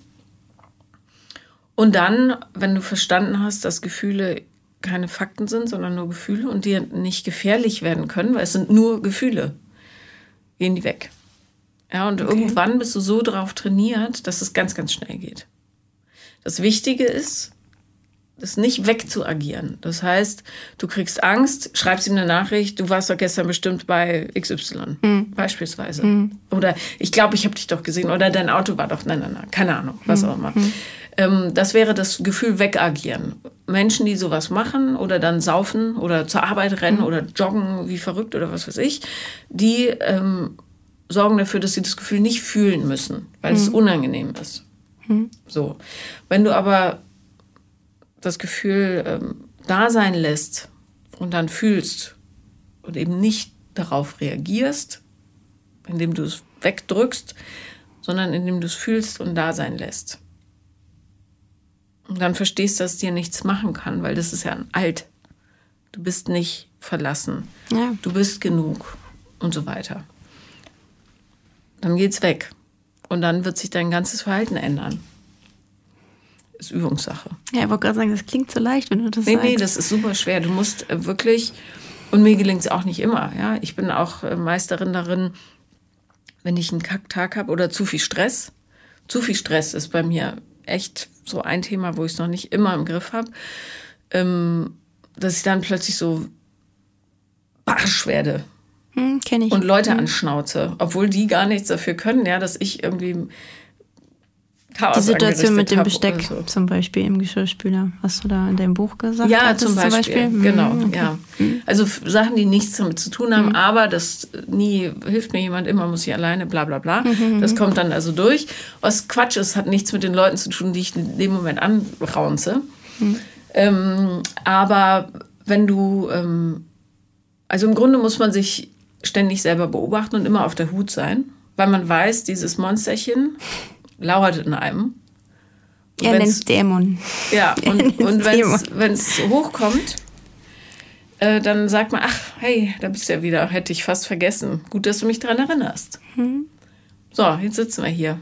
Und dann, wenn du verstanden hast, dass Gefühle keine Fakten sind, sondern nur Gefühle und die nicht gefährlich werden können, weil es sind nur Gefühle, gehen die weg. Ja, und irgendwann bist du so drauf trainiert, dass es ganz, ganz schnell geht. Das Wichtige ist, das nicht wegzuagieren. Das heißt, du kriegst Angst, schreibst ihm eine Nachricht, du warst doch gestern bestimmt bei XY, beispielsweise. Oder ich glaube, ich habe dich doch gesehen. Oder dein Auto war doch, nein, keine Ahnung, was auch immer. Das wäre das Gefühl wegagieren. Menschen, die sowas machen oder dann saufen oder zur Arbeit rennen oder joggen wie verrückt oder was weiß ich, die sorgen dafür, dass sie das Gefühl nicht fühlen müssen, weil es unangenehm ist. So. Wenn du aber das Gefühl da sein lässt und dann fühlst und eben nicht darauf reagierst, indem du es wegdrückst, sondern indem du es fühlst und da sein lässt. Und dann verstehst du, dass es dir nichts machen kann, weil das ist ja ein Alt. Du bist nicht verlassen. Ja. Du bist genug und so weiter. Dann geht's weg. Und dann wird sich dein ganzes Verhalten ändern. Ist Übungssache. Ja, ich wollte gerade sagen, das klingt so leicht, wenn du das sagst. Nee, das ist super schwer. Du musst wirklich, und mir gelingt es auch nicht immer. Ja? Ich bin auch Meisterin darin, wenn ich einen Kacktag habe oder zu viel Stress. Zu viel Stress ist bei mir echt so ein Thema, wo ich es noch nicht immer im Griff habe, dass ich dann plötzlich so barsch werde. Kenn ich. Und Leute anschnauze, obwohl die gar nichts dafür können, ja, dass ich irgendwie Chaos Die Situation mit dem angerichtet Besteck habe oder so. zum Beispiel im Geschirrspüler, was du da in deinem Buch gesagt Ja, hattest, zum Beispiel. Genau, Okay. ja. Also Sachen, die nichts damit zu tun haben, aber das nie hilft mir jemand, immer muss ich alleine, bla bla bla. Das kommt dann also durch. Was Quatsch ist, hat nichts mit den Leuten zu tun, die ich in dem Moment anraunze. Aber wenn du, also im Grunde muss man sich ständig selber beobachten und immer auf der Hut sein, weil man weiß, dieses Monsterchen lauert in einem. Und Er nennt wenn's- es Dämon. Ja, und Thema. wenn es hochkommt, dann sagt man, ach, hey, da bist du ja wieder, hätte ich fast vergessen. Gut, dass du mich daran erinnerst. So, jetzt sitzen wir hier.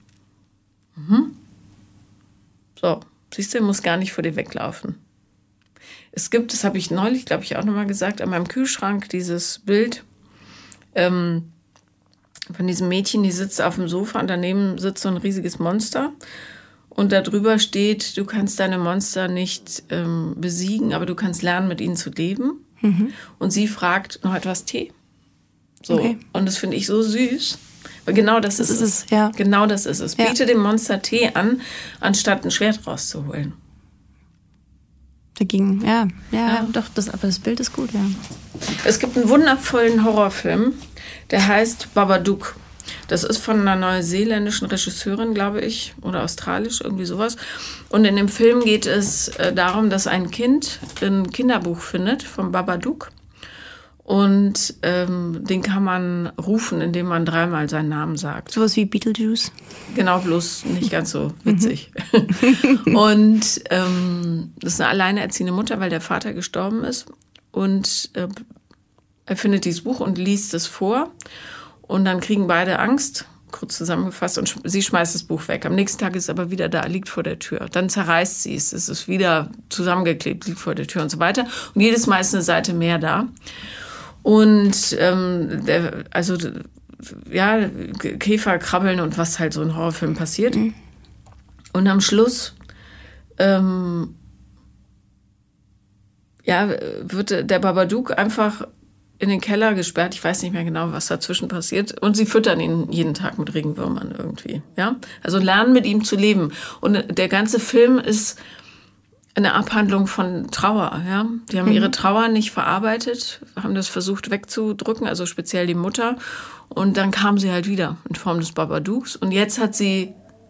So, siehst du, muss gar nicht vor dir weglaufen. Es gibt, das habe ich neulich, glaube ich, auch nochmal gesagt, an meinem Kühlschrank dieses Bild von diesem Mädchen, die sitzt auf dem Sofa und daneben sitzt so ein riesiges Monster. Und darüber steht, du kannst deine Monster nicht besiegen, aber du kannst lernen, mit ihnen zu leben. Und sie fragt, noch etwas Tee? So. Okay. Und das finde ich so süß. Weil genau das ist es. Ja. Genau das ist es. Ja. Biete dem Monster Tee an, anstatt ein Schwert rauszuholen. Dagegen, ja, doch, aber das Bild ist gut, ja. Es gibt einen wundervollen Horrorfilm, der heißt Babadook. Das ist von einer neuseeländischen Regisseurin, glaube ich, oder australisch, irgendwie sowas. Und in dem Film geht es darum, dass ein Kind ein Kinderbuch findet vom Babadook. Und den kann man rufen, indem man 3-mal seinen Namen sagt. Sowas wie Beetlejuice. Genau, bloß nicht ganz so witzig. Und das ist eine alleinerziehende Mutter, weil der Vater gestorben ist. Und er findet dieses Buch und liest es vor. Und dann kriegen beide Angst, kurz zusammengefasst, und sie schmeißt das Buch weg. Am nächsten Tag ist es aber wieder da, liegt vor der Tür. Dann zerreißt sie es, es ist wieder zusammengeklebt, liegt vor der Tür und so weiter. Und jedes Mal ist eine Seite mehr da. Und Käfer krabbeln und was halt so in Horrorfilmen passiert. Und am Schluss wird der Babadook einfach in den Keller gesperrt. Ich weiß nicht mehr genau, was dazwischen passiert. Und sie füttern ihn jeden Tag mit Regenwürmern irgendwie. Ja? Also lernen, mit ihm zu leben. Und der ganze Film ist eine Abhandlung von Trauer. Ja? Die haben ihre Trauer nicht verarbeitet, haben das versucht wegzudrücken, also speziell die Mutter. Und dann kam sie halt wieder in Form des Babadooks. Und jetzt hat sie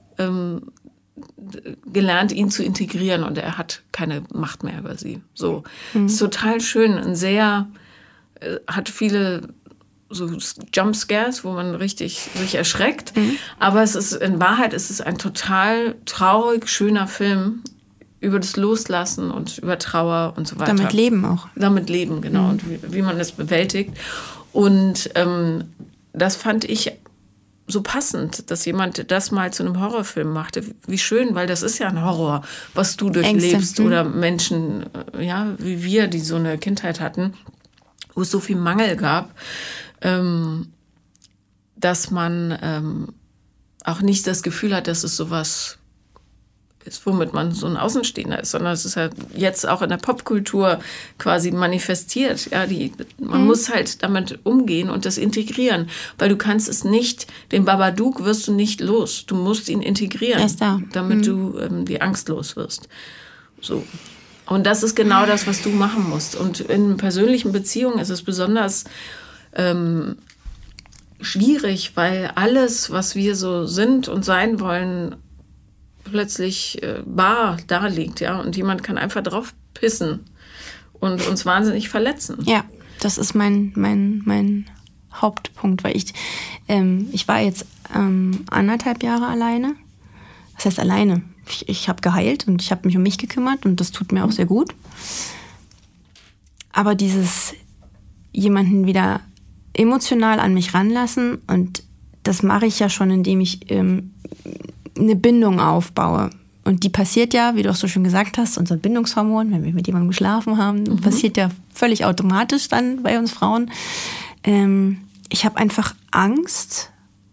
gelernt, ihn zu integrieren. Und er hat keine Macht mehr über sie. So. Ist total schön. Hat viele so Jumpscares, wo man richtig sich erschreckt. Aber in Wahrheit ist es ein total traurig, schöner Film über das Loslassen und über Trauer und so weiter. Damit leben auch. Damit leben, genau. Und wie man das bewältigt. Und das fand ich so passend, dass jemand das mal zu einem Horrorfilm machte. Wie schön, weil das ist ja ein Horror, was du durchlebst. Oder Menschen, wie wir, die so eine Kindheit hatten, wo es so viel Mangel gab, dass man auch nicht das Gefühl hat, dass es sowas ist, womit man so ein Außenstehender ist, sondern es ist halt jetzt auch in der Popkultur quasi manifestiert. Ja, man muss halt damit umgehen und das integrieren, weil du kannst es nicht, den Babadook wirst du nicht los. Du musst ihn integrieren, Er ist da. damit du die Angst los wirst. So. Und das ist genau das, was du machen musst. Und in persönlichen Beziehungen ist es besonders schwierig, weil alles, was wir so sind und sein wollen, plötzlich bar da liegt, ja, und jemand kann einfach drauf pissen und uns wahnsinnig verletzen. Ja, das ist mein Hauptpunkt, weil ich war jetzt 1,5 Jahre alleine. Was heißt alleine? Ich habe geheilt und ich habe mich um mich gekümmert und das tut mir auch sehr gut. Aber dieses jemanden wieder emotional an mich ranlassen, und das mache ich ja schon, indem ich eine Bindung aufbaue. Und die passiert ja, wie du auch so schön gesagt hast, unser Bindungshormon, wenn wir mit jemandem geschlafen haben, passiert ja völlig automatisch dann bei uns Frauen. Ich habe einfach Angst,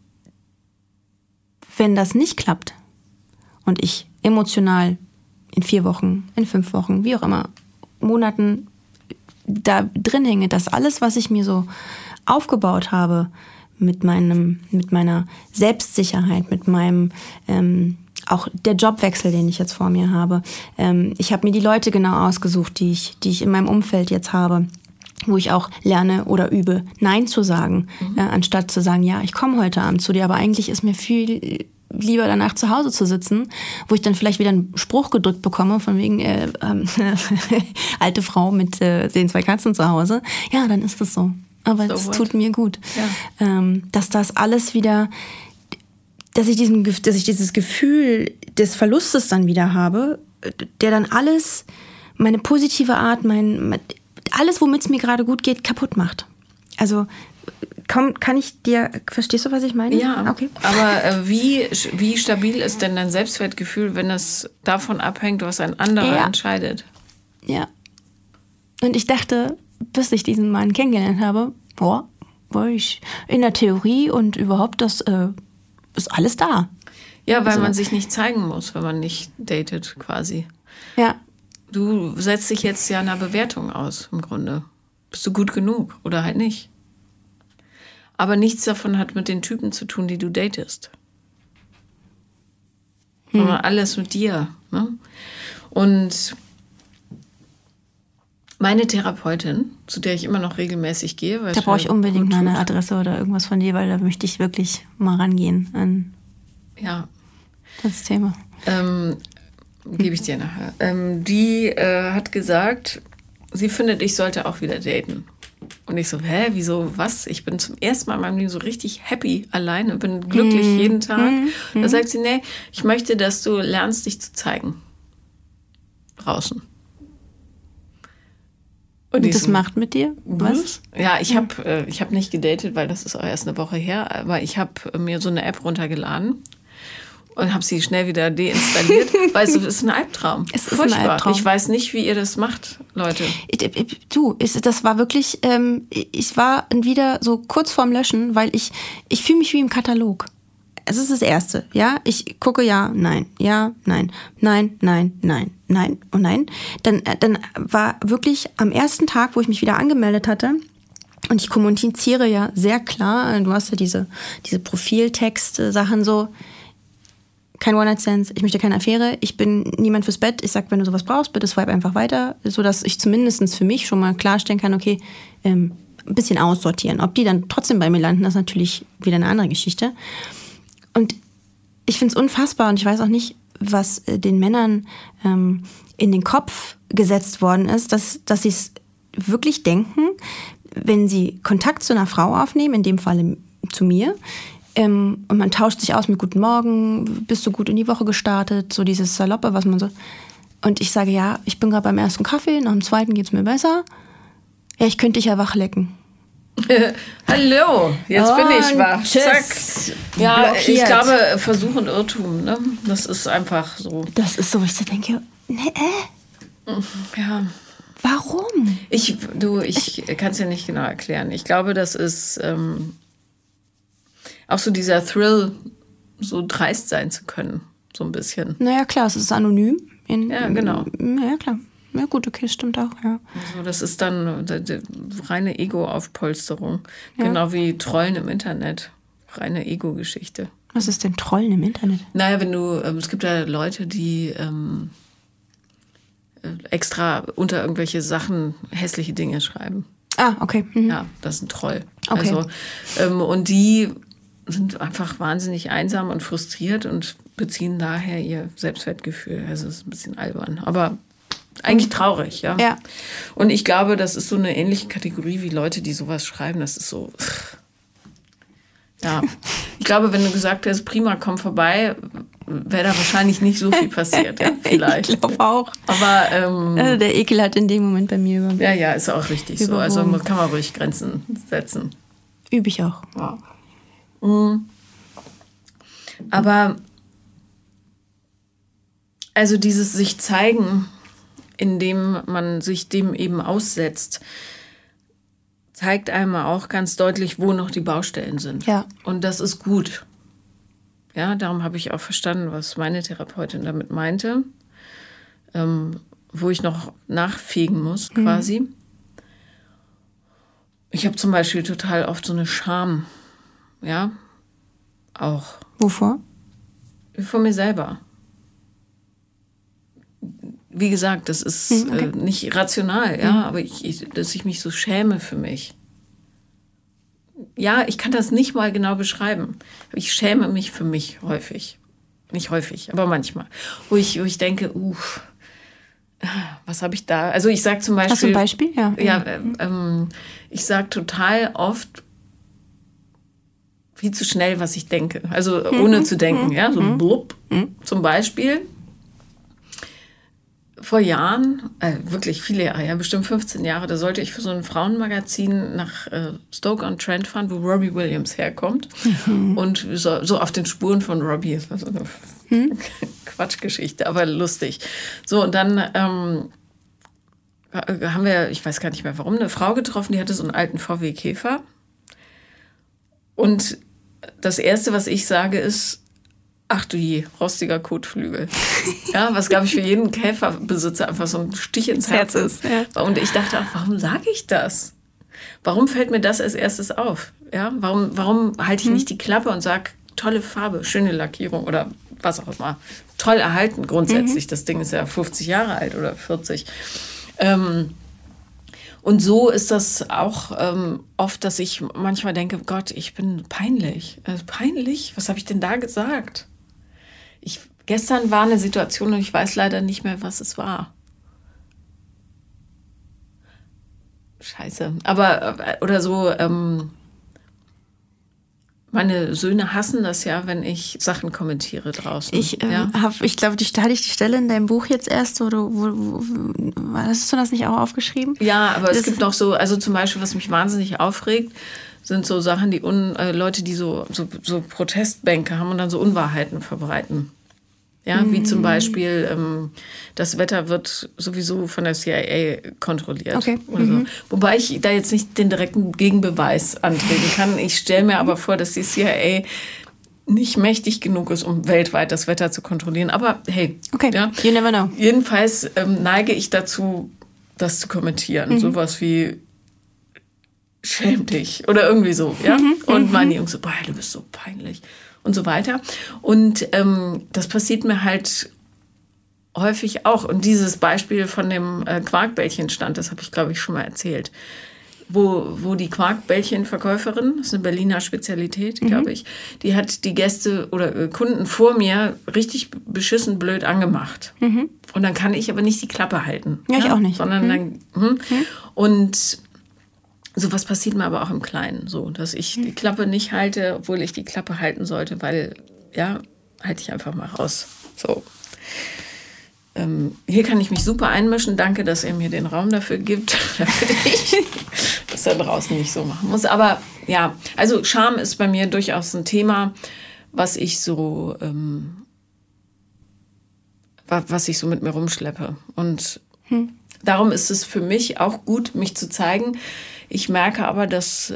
wenn das nicht klappt und ich emotional in 4 Wochen, in 5 Wochen, wie auch immer, Monaten da drin hänge, dass alles, was ich mir so aufgebaut habe, mit meiner Selbstsicherheit, mit meinem auch der Jobwechsel, den ich jetzt vor mir habe. Ich habe mir die Leute genau ausgesucht, die ich in meinem Umfeld jetzt habe, wo ich auch lerne oder übe, Nein zu sagen, anstatt zu sagen, ja, ich komme heute Abend zu dir, aber eigentlich ist mir viel lieber danach zu Hause zu sitzen, wo ich dann vielleicht wieder einen Spruch gedrückt bekomme, von wegen alte Frau mit den 2 Katzen zu Hause. Ja, dann ist das so. Aber es tut mir gut. Ja. Dass das alles wieder, dass ich dieses Gefühl des Verlustes dann wieder habe, der dann alles, meine positive Art, alles, womit es mir gerade gut geht, kaputt macht. Also kann ich dir, verstehst du, was ich meine? Ja, okay. Aber wie stabil ist denn dein Selbstwertgefühl, wenn es davon abhängt, was ein anderer entscheidet? Ja. Und ich dachte, bis ich diesen Mann kennengelernt habe, war ich in der Theorie und überhaupt, das ist alles da. Ja, weil man sich nicht zeigen muss, wenn man nicht datet, quasi. Ja. Du setzt dich jetzt ja einer Bewertung aus, im Grunde. Bist du gut genug oder halt nicht? Aber nichts davon hat mit den Typen zu tun, die du datest. Sondern alles mit dir. Ne? Und meine Therapeutin, zu der ich immer noch regelmäßig gehe... Weil da brauche ich unbedingt mal eine Adresse oder irgendwas von dir, weil da möchte ich wirklich mal rangehen an das Thema. Gebe ich dir nachher. Die hat gesagt, sie findet, ich sollte auch wieder daten. Und ich so, wieso, was? Ich bin zum ersten Mal in meinem Leben so richtig happy alleine, bin glücklich jeden Tag. Da sagt sie, nee, ich möchte, dass du lernst, dich zu zeigen. Draußen. Und das macht mit dir was? Ja, ich hab nicht gedatet, weil das ist auch erst eine Woche her, aber ich habe mir so eine App runtergeladen und habe sie schnell wieder deinstalliert, weil es ist ein Albtraum. Es ist ein Albtraum. Ich weiß nicht, wie ihr das macht, Leute. Das war wirklich, ich war wieder so kurz vorm Löschen, weil ich fühle mich wie im Katalog. Es ist das Erste, ja. Ich gucke ja, nein, nein, nein, nein und nein. Dann war wirklich am ersten Tag, wo ich mich wieder angemeldet hatte, und ich kommuniziere ja sehr klar, du hast ja diese Profiltext-Sachen so, kein One-Night-Stands, ich möchte keine Affäre, ich bin niemand fürs Bett, ich sag, wenn du sowas brauchst, bitte swipe einfach weiter, sodass ich zumindest für mich schon mal klarstellen kann, okay, ein bisschen aussortieren. Ob die dann trotzdem bei mir landen, das ist natürlich wieder eine andere Geschichte. Und ich finde es unfassbar und ich weiß auch nicht, was den Männern in den Kopf gesetzt worden ist, dass sie es wirklich denken, wenn sie Kontakt zu einer Frau aufnehmen, in dem Fall zu mir, und man tauscht sich aus mit Guten Morgen, bist du gut in die Woche gestartet, so dieses Saloppe, was man so... Und ich sage, ja, ich bin gerade beim ersten Kaffee, nach dem zweiten geht's mir besser. Ja, ich könnte dich ja wachlecken. Hallo, jetzt bin ich wach. Tschüss. Zack. Ja, Blockiert. ich glaube, Versuch und Irrtum, ne? Das ist einfach so. Das ist so, wo ich so denke, Ja. Warum? Ich kann es ja nicht genau erklären. Ich glaube, das ist auch so dieser Thrill, so dreist sein zu können, so ein bisschen. Naja, klar, es ist anonym. Ja, genau. Ja, klar. Ja, gut, okay, stimmt auch, ja. Also das ist dann die reine Ego-Aufpolsterung. Ja. Genau wie Trollen im Internet. Reine Ego-Geschichte. Was ist denn Trollen im Internet? Naja, es gibt ja Leute, die extra unter irgendwelche Sachen hässliche Dinge schreiben. Ah, okay. Mhm. Ja, das ist ein Troll. Okay. Also, und die sind einfach wahnsinnig einsam und frustriert und beziehen daher ihr Selbstwertgefühl. Also es ist ein bisschen albern, aber eigentlich traurig, ja. Ja. Und ich glaube, das ist so eine ähnliche Kategorie wie Leute, die sowas schreiben. Das ist so... Ja, ich glaube, wenn du gesagt hättest, prima, komm vorbei, wäre da wahrscheinlich nicht so viel passiert. Ja, vielleicht. Ich glaube auch. Aber der Ekel hat in dem Moment bei mir überwogen. Ja, ist auch richtig so. Also kann man ruhig Grenzen setzen. Übe ich auch. Ja. Aber also dieses sich zeigen, indem man sich dem eben aussetzt, zeigt einmal auch ganz deutlich, wo noch die Baustellen sind. Ja. Und das ist gut. Ja, darum habe ich auch verstanden, was meine Therapeutin damit meinte, wo ich noch nachfegen muss, quasi. Ich habe zum Beispiel total oft so eine Scham, ja, auch. Wovor? Von mir selber. wie gesagt, das ist nicht rational, aber dass ich mich so schäme für mich. Ja, ich kann das nicht mal genau beschreiben. Ich schäme mich für mich häufig. Nicht häufig, aber manchmal. Wo ich denke, was habe ich da? Also ich sage zum Beispiel... Hast du ein Beispiel? Ja. Ich sage total oft viel zu schnell, was ich denke. Also ohne zu denken, so blub. Zum Beispiel... Vor Jahren, wirklich viele Jahre, ja, bestimmt 15 Jahre, da sollte ich für so ein Frauenmagazin nach Stoke-on-Trent fahren, wo Robbie Williams herkommt. Und so auf den Spuren von Robbie. Das war so eine Quatschgeschichte, aber lustig. So, und dann haben wir, ich weiß gar nicht mehr warum, eine Frau getroffen, die hatte so einen alten VW Käfer. Und das Erste, was ich sage, ist, ach du je, rostiger Kotflügel. Ja, was, glaube ich, für jeden Käferbesitzer einfach so ein Stich ins Herz ist. Ja. Und ich dachte auch, warum sage ich das? Warum fällt mir das als erstes auf? Ja, warum halte ich nicht die Klappe und sage, tolle Farbe, schöne Lackierung oder was auch immer. Toll erhalten grundsätzlich. Das Ding ist ja 50 Jahre alt oder 40. Und so ist das auch oft, dass ich manchmal denke, Gott, ich bin peinlich. Peinlich? Was habe ich denn da gesagt? Gestern war eine Situation und ich weiß leider nicht mehr, was es war. Scheiße. Aber, oder so, meine Söhne hassen das ja, wenn ich Sachen kommentiere draußen. Ich glaube, die Stelle in deinem Buch jetzt erst, hast du das nicht auch aufgeschrieben? Ja, aber es gibt noch so, also zum Beispiel, was mich wahnsinnig aufregt, sind so Sachen, die Leute, die so Protestbänke haben und dann so Unwahrheiten verbreiten. Ja, wie zum Beispiel, das Wetter wird sowieso von der CIA kontrolliert. Okay. Oder so. Wobei ich da jetzt nicht den direkten Gegenbeweis antreten kann. Ich stelle mir aber vor, dass die CIA nicht mächtig genug ist, um weltweit das Wetter zu kontrollieren. Aber hey, you never know. Jedenfalls neige ich dazu, das zu kommentieren. Sowas wie schäm dich oder irgendwie so. Ja? Und meine Jungs so, boah, du bist so peinlich. Und so weiter. Und das passiert mir halt häufig auch. Und dieses Beispiel von dem Quarkbällchenstand, das habe ich, glaube ich, schon mal erzählt. Wo die Quarkbällchenverkäuferin, das ist eine Berliner Spezialität, glaube ich, die hat die Gäste oder Kunden vor mir richtig beschissen blöd angemacht. Und dann kann ich aber nicht die Klappe halten. Ja, ich auch nicht. Sondern dann... Und... Sowas passiert mir aber auch im Kleinen, so, dass ich die Klappe nicht halte, obwohl ich die Klappe halten sollte, weil, halte ich einfach mal raus. So. Hier kann ich mich super einmischen. Danke, dass ihr mir den Raum dafür gibt, damit ich das da draußen nicht so machen muss. Aber ja, also Scham ist bei mir durchaus ein Thema, was ich so mit mir rumschleppe. Und darum ist es für mich auch gut, mich zu zeigen. Ich merke aber, dass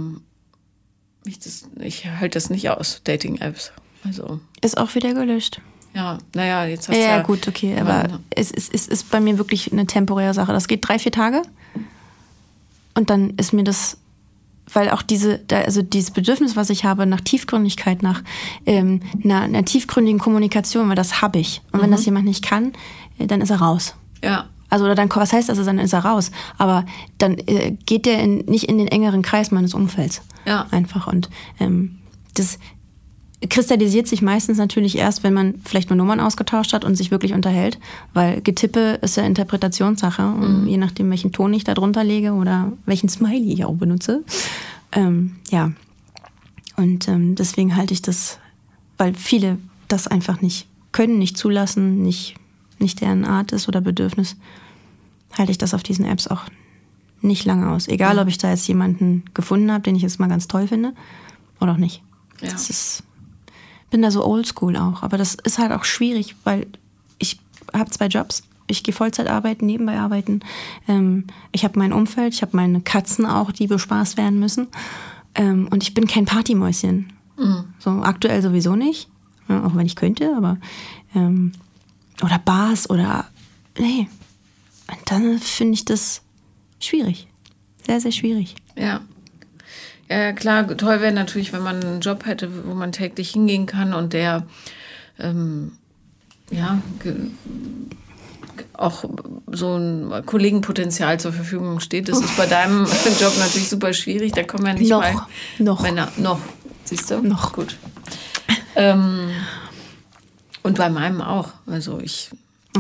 ich halte das nicht aus, Dating-Apps. Also. Ist auch wieder gelöscht. Ja, naja, jetzt hast du ja... gut, okay, aber es ist bei mir wirklich eine temporäre Sache. Das geht 3-4 Tage und dann ist mir das, weil auch dieses Bedürfnis, was ich habe nach Tiefgründigkeit, nach einer tiefgründigen Kommunikation, weil das habe ich. Und wenn das jemand nicht kann, dann ist er raus. Ja. Also oder dann, was heißt das, dann ist er raus. Aber dann geht der nicht in den engeren Kreis meines Umfelds. Ja. Einfach. Und das kristallisiert sich meistens natürlich erst, wenn man vielleicht mal Nummern ausgetauscht hat und sich wirklich unterhält. Weil Getippe ist ja Interpretationssache. Und je nachdem, welchen Ton ich da drunter lege oder welchen Smiley ich auch benutze. Ja. Und deswegen halte ich das, weil viele das einfach nicht können, nicht zulassen, nicht deren Art ist oder Bedürfnis, halte ich das auf diesen Apps auch nicht lange aus. Egal, ob ich da jetzt jemanden gefunden habe, den ich jetzt mal ganz toll finde oder auch nicht. Ja. Bin da so oldschool auch. Aber das ist halt auch schwierig, weil ich habe 2 Jobs. Ich gehe Vollzeit arbeiten, nebenbei arbeiten. Ich habe mein Umfeld, ich habe meine Katzen auch, die bespaßt werden müssen. Und ich bin kein Partymäuschen. So aktuell sowieso nicht. Ja, auch wenn ich könnte, aber... oder Bars oder... Nee. Und dann finde ich das schwierig. Sehr, sehr schwierig. Ja. Ja, klar, toll wäre natürlich, wenn man einen Job hätte, wo man täglich hingehen kann und der auch so ein Kollegenpotenzial zur Verfügung steht. Das ist bei deinem Job natürlich super schwierig. Da kommen ja nicht mal Männer. Noch. Siehst du? Noch. Gut. Und bei meinem auch. Also ich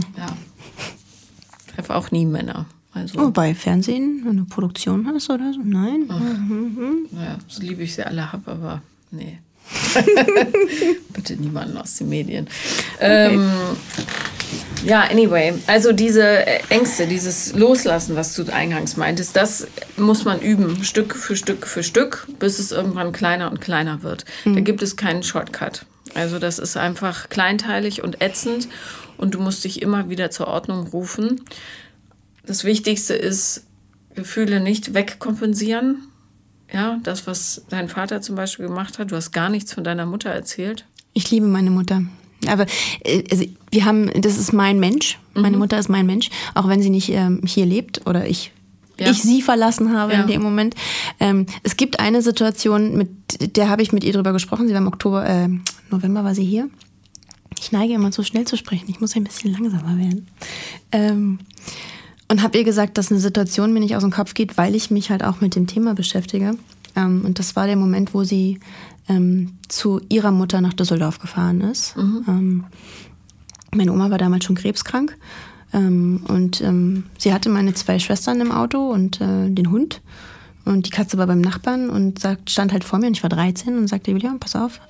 treffe auch nie Männer. Also, bei Fernsehen, wenn du Produktion hast oder so? Nein. Naja, so lieb ich sie alle habe, aber nee. Bitte niemanden aus den Medien. Okay. Ja, anyway, also diese Ängste, dieses Loslassen, was du eingangs meintest, das muss man üben, Stück für Stück für Stück, bis es irgendwann kleiner und kleiner wird. Da gibt es keinen Shortcut. Also das ist einfach kleinteilig und ätzend und du musst dich immer wieder zur Ordnung rufen. Das Wichtigste ist, Gefühle nicht wegkompensieren. Ja, das, was dein Vater zum Beispiel gemacht hat, du hast gar nichts von deiner Mutter erzählt. Ich liebe meine Mutter. Aber das ist mein Mensch. Meine Mutter ist mein Mensch, auch wenn sie nicht hier lebt oder ich sie verlassen habe in dem Moment. Es gibt eine Situation, mit der habe ich mit ihr drüber gesprochen. Sie war im November war sie hier. Ich neige immer zu schnell zu sprechen. Ich muss ein bisschen langsamer werden. Und habe ihr gesagt, dass eine Situation mir nicht aus dem Kopf geht, weil ich mich halt auch mit dem Thema beschäftige. Und das war der Moment, wo sie zu ihrer Mutter nach Düsseldorf gefahren ist. Meine Oma war damals schon krebskrank. Und sie hatte meine 2 Schwestern im Auto und den Hund. Und die Katze war beim Nachbarn und stand halt vor mir und ich war 13 und sagte, Julia, pass auf,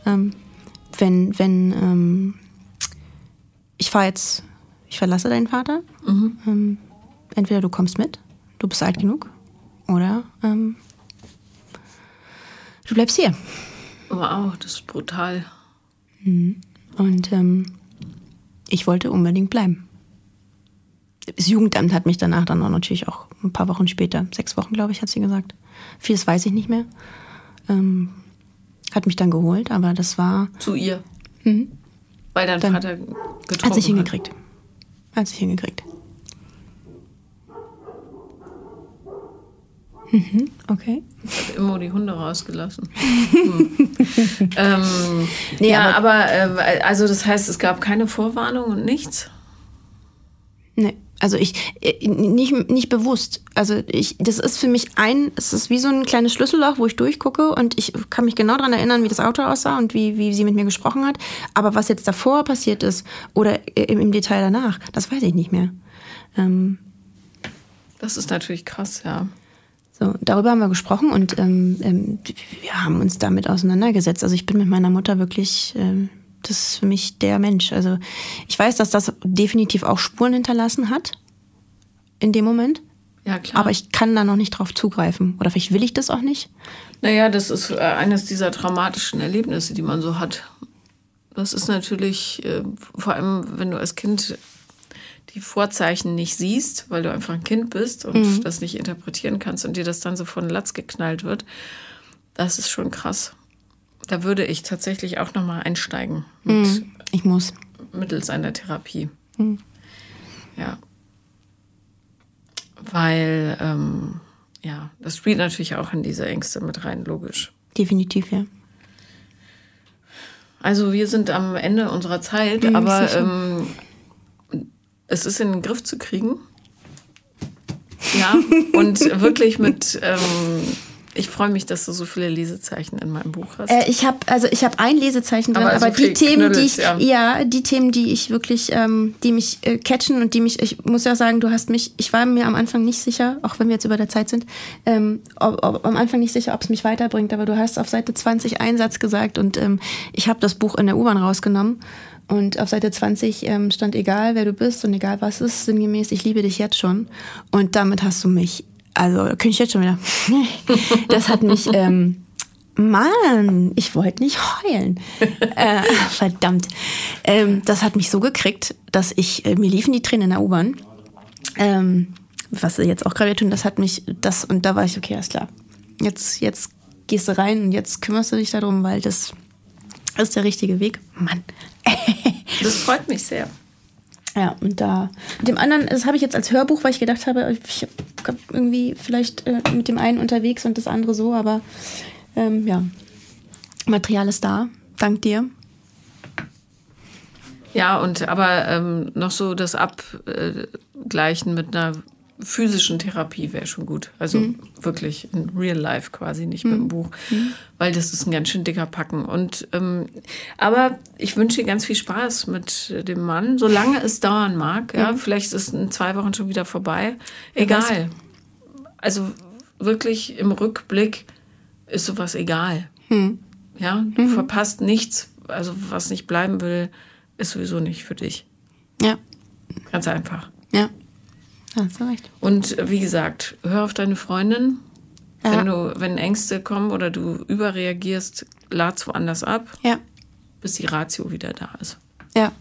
wenn ich verlasse deinen Vater, entweder du kommst mit, du bist alt genug, oder du bleibst hier. Wow, das ist brutal. Und ich wollte unbedingt bleiben. Das Jugendamt hat mich danach dann auch natürlich auch ein paar Wochen später, 6 Wochen, glaube ich, hat sie gesagt. Vieles weiß ich nicht mehr. Hat mich dann geholt, aber das war... Zu ihr? Weil dein Vater getrunken hat sich hingekriegt. Hat sich hingekriegt. Okay. Ich habe immer die Hunde rausgelassen. Also das heißt, es gab keine Vorwarnung und nichts? Nee, also nicht bewusst. Also das ist für mich es ist wie so ein kleines Schlüsselloch, wo ich durchgucke und ich kann mich genau daran erinnern, wie das Auto aussah und wie sie mit mir gesprochen hat. Aber was jetzt davor passiert ist oder im Detail danach, das weiß ich nicht mehr. Das ist natürlich krass, ja. So, darüber haben wir gesprochen und wir haben uns damit auseinandergesetzt. Also ich bin mit meiner Mutter wirklich, das ist für mich der Mensch. Also ich weiß, dass das definitiv auch Spuren hinterlassen hat in dem Moment. Ja, klar. Aber ich kann da noch nicht drauf zugreifen. Oder vielleicht will ich das auch nicht. Naja, das ist eines dieser traumatischen Erlebnisse, die man so hat. Das ist natürlich, vor allem wenn du als Kind die Vorzeichen nicht siehst, weil du einfach ein Kind bist und das nicht interpretieren kannst und dir das dann so von den Latz geknallt wird, das ist schon krass. Da würde ich tatsächlich auch nochmal einsteigen. Ich muss. Mittels einer Therapie. Ja. Weil, das spielt natürlich auch in diese Ängste mit rein, logisch. Definitiv, ja. Also wir sind am Ende unserer Zeit, aber es ist in den Griff zu kriegen. Ja, und wirklich mit, ich freue mich, dass du so viele Lesezeichen in meinem Buch hast. Ich habe ein Lesezeichen drin, aber die Themen, die Themen, die ich wirklich, die mich catchen und ich muss ja sagen, ich war mir am Anfang nicht sicher, auch wenn wir jetzt über der Zeit sind, am Anfang nicht sicher, ob es mich weiterbringt, aber du hast auf Seite 20 einen Satz gesagt und ich habe das Buch in der U-Bahn rausgenommen. Und auf Seite 20 stand, egal wer du bist und egal was ist, sinngemäß, ich liebe dich jetzt schon. Und damit hast du mich, also könnte ich jetzt schon wieder, das hat mich, Mann, ich wollte nicht heulen. Verdammt. Das hat mich so gekriegt, dass mir liefen die Tränen in der U-Bahn. Was sie jetzt auch gerade tun, und da war ich, okay, alles klar. Jetzt gehst du rein und jetzt kümmerst du dich darum, weil das ist der richtige Weg. Mann. Das freut mich sehr. Ja, und mit dem anderen, das habe ich jetzt als Hörbuch, weil ich gedacht habe, ich habe irgendwie vielleicht mit dem einen unterwegs und das andere so, aber Material ist da. Dank dir. Ja, aber noch so das Abgleichen mit einer physischen Therapie wäre schon gut. Also wirklich in real life quasi, nicht mit dem Buch. Weil das ist ein ganz schön dicker Packen. Und aber ich wünsche dir ganz viel Spaß mit dem Mann, solange es dauern mag. Ja, vielleicht ist es in 2 Wochen schon wieder vorbei. Egal. Also wirklich im Rückblick ist sowas egal. Ja, du verpasst nichts. Also was nicht bleiben will, ist sowieso nicht für dich. Ja. Ganz einfach. Ja. Hast du recht. Und wie gesagt, hör auf deine Freundin. Ja. Wenn Ängste kommen oder du überreagierst, lad's woanders ab, bis die Ratio wieder da ist. Ja.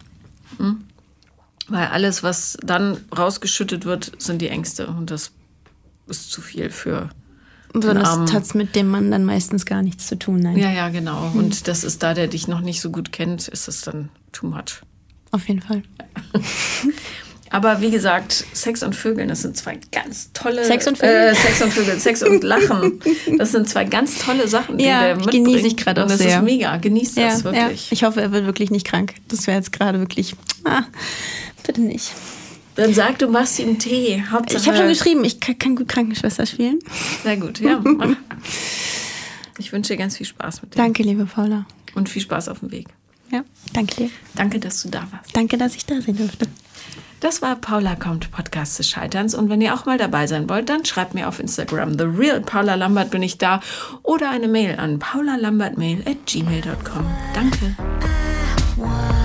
Weil alles, was dann rausgeschüttet wird, sind die Ängste. Und das ist zu viel für den Armen. Das hat mit dem Mann dann meistens gar nichts zu tun. Nein. Ja, genau. Und das ist da, der dich noch nicht so gut kennt, ist es dann too much. Auf jeden Fall. Aber wie gesagt, Sex und Vögeln, das sind 2 ganz tolle... Sex und Vögeln? Sex und Lachen. Das sind 2 ganz tolle Sachen, die der mitbringt. Genieße ich gerade auch sehr. Das ist mega. Genieß das wirklich. Ja. Ich hoffe, er wird wirklich nicht krank. Das wäre jetzt gerade wirklich... bitte nicht. Dann sag, du machst ihm Tee. Hauptsache, ich habe schon geschrieben, ich kann gut Krankenschwester spielen. Sehr gut, ja. Mach. Ich wünsche dir ganz viel Spaß mit dem. Danke, liebe Paula. Und viel Spaß auf dem Weg. Ja, danke dir. Danke, dass du da warst. Danke, dass ich da sein durfte. Das war Paula kommt, Podcast des Scheiterns. Und wenn ihr auch mal dabei sein wollt, dann schreibt mir auf Instagram. The Real Paula Lambert bin ich da. Oder eine Mail an paulalambertmail@gmail.com. Danke.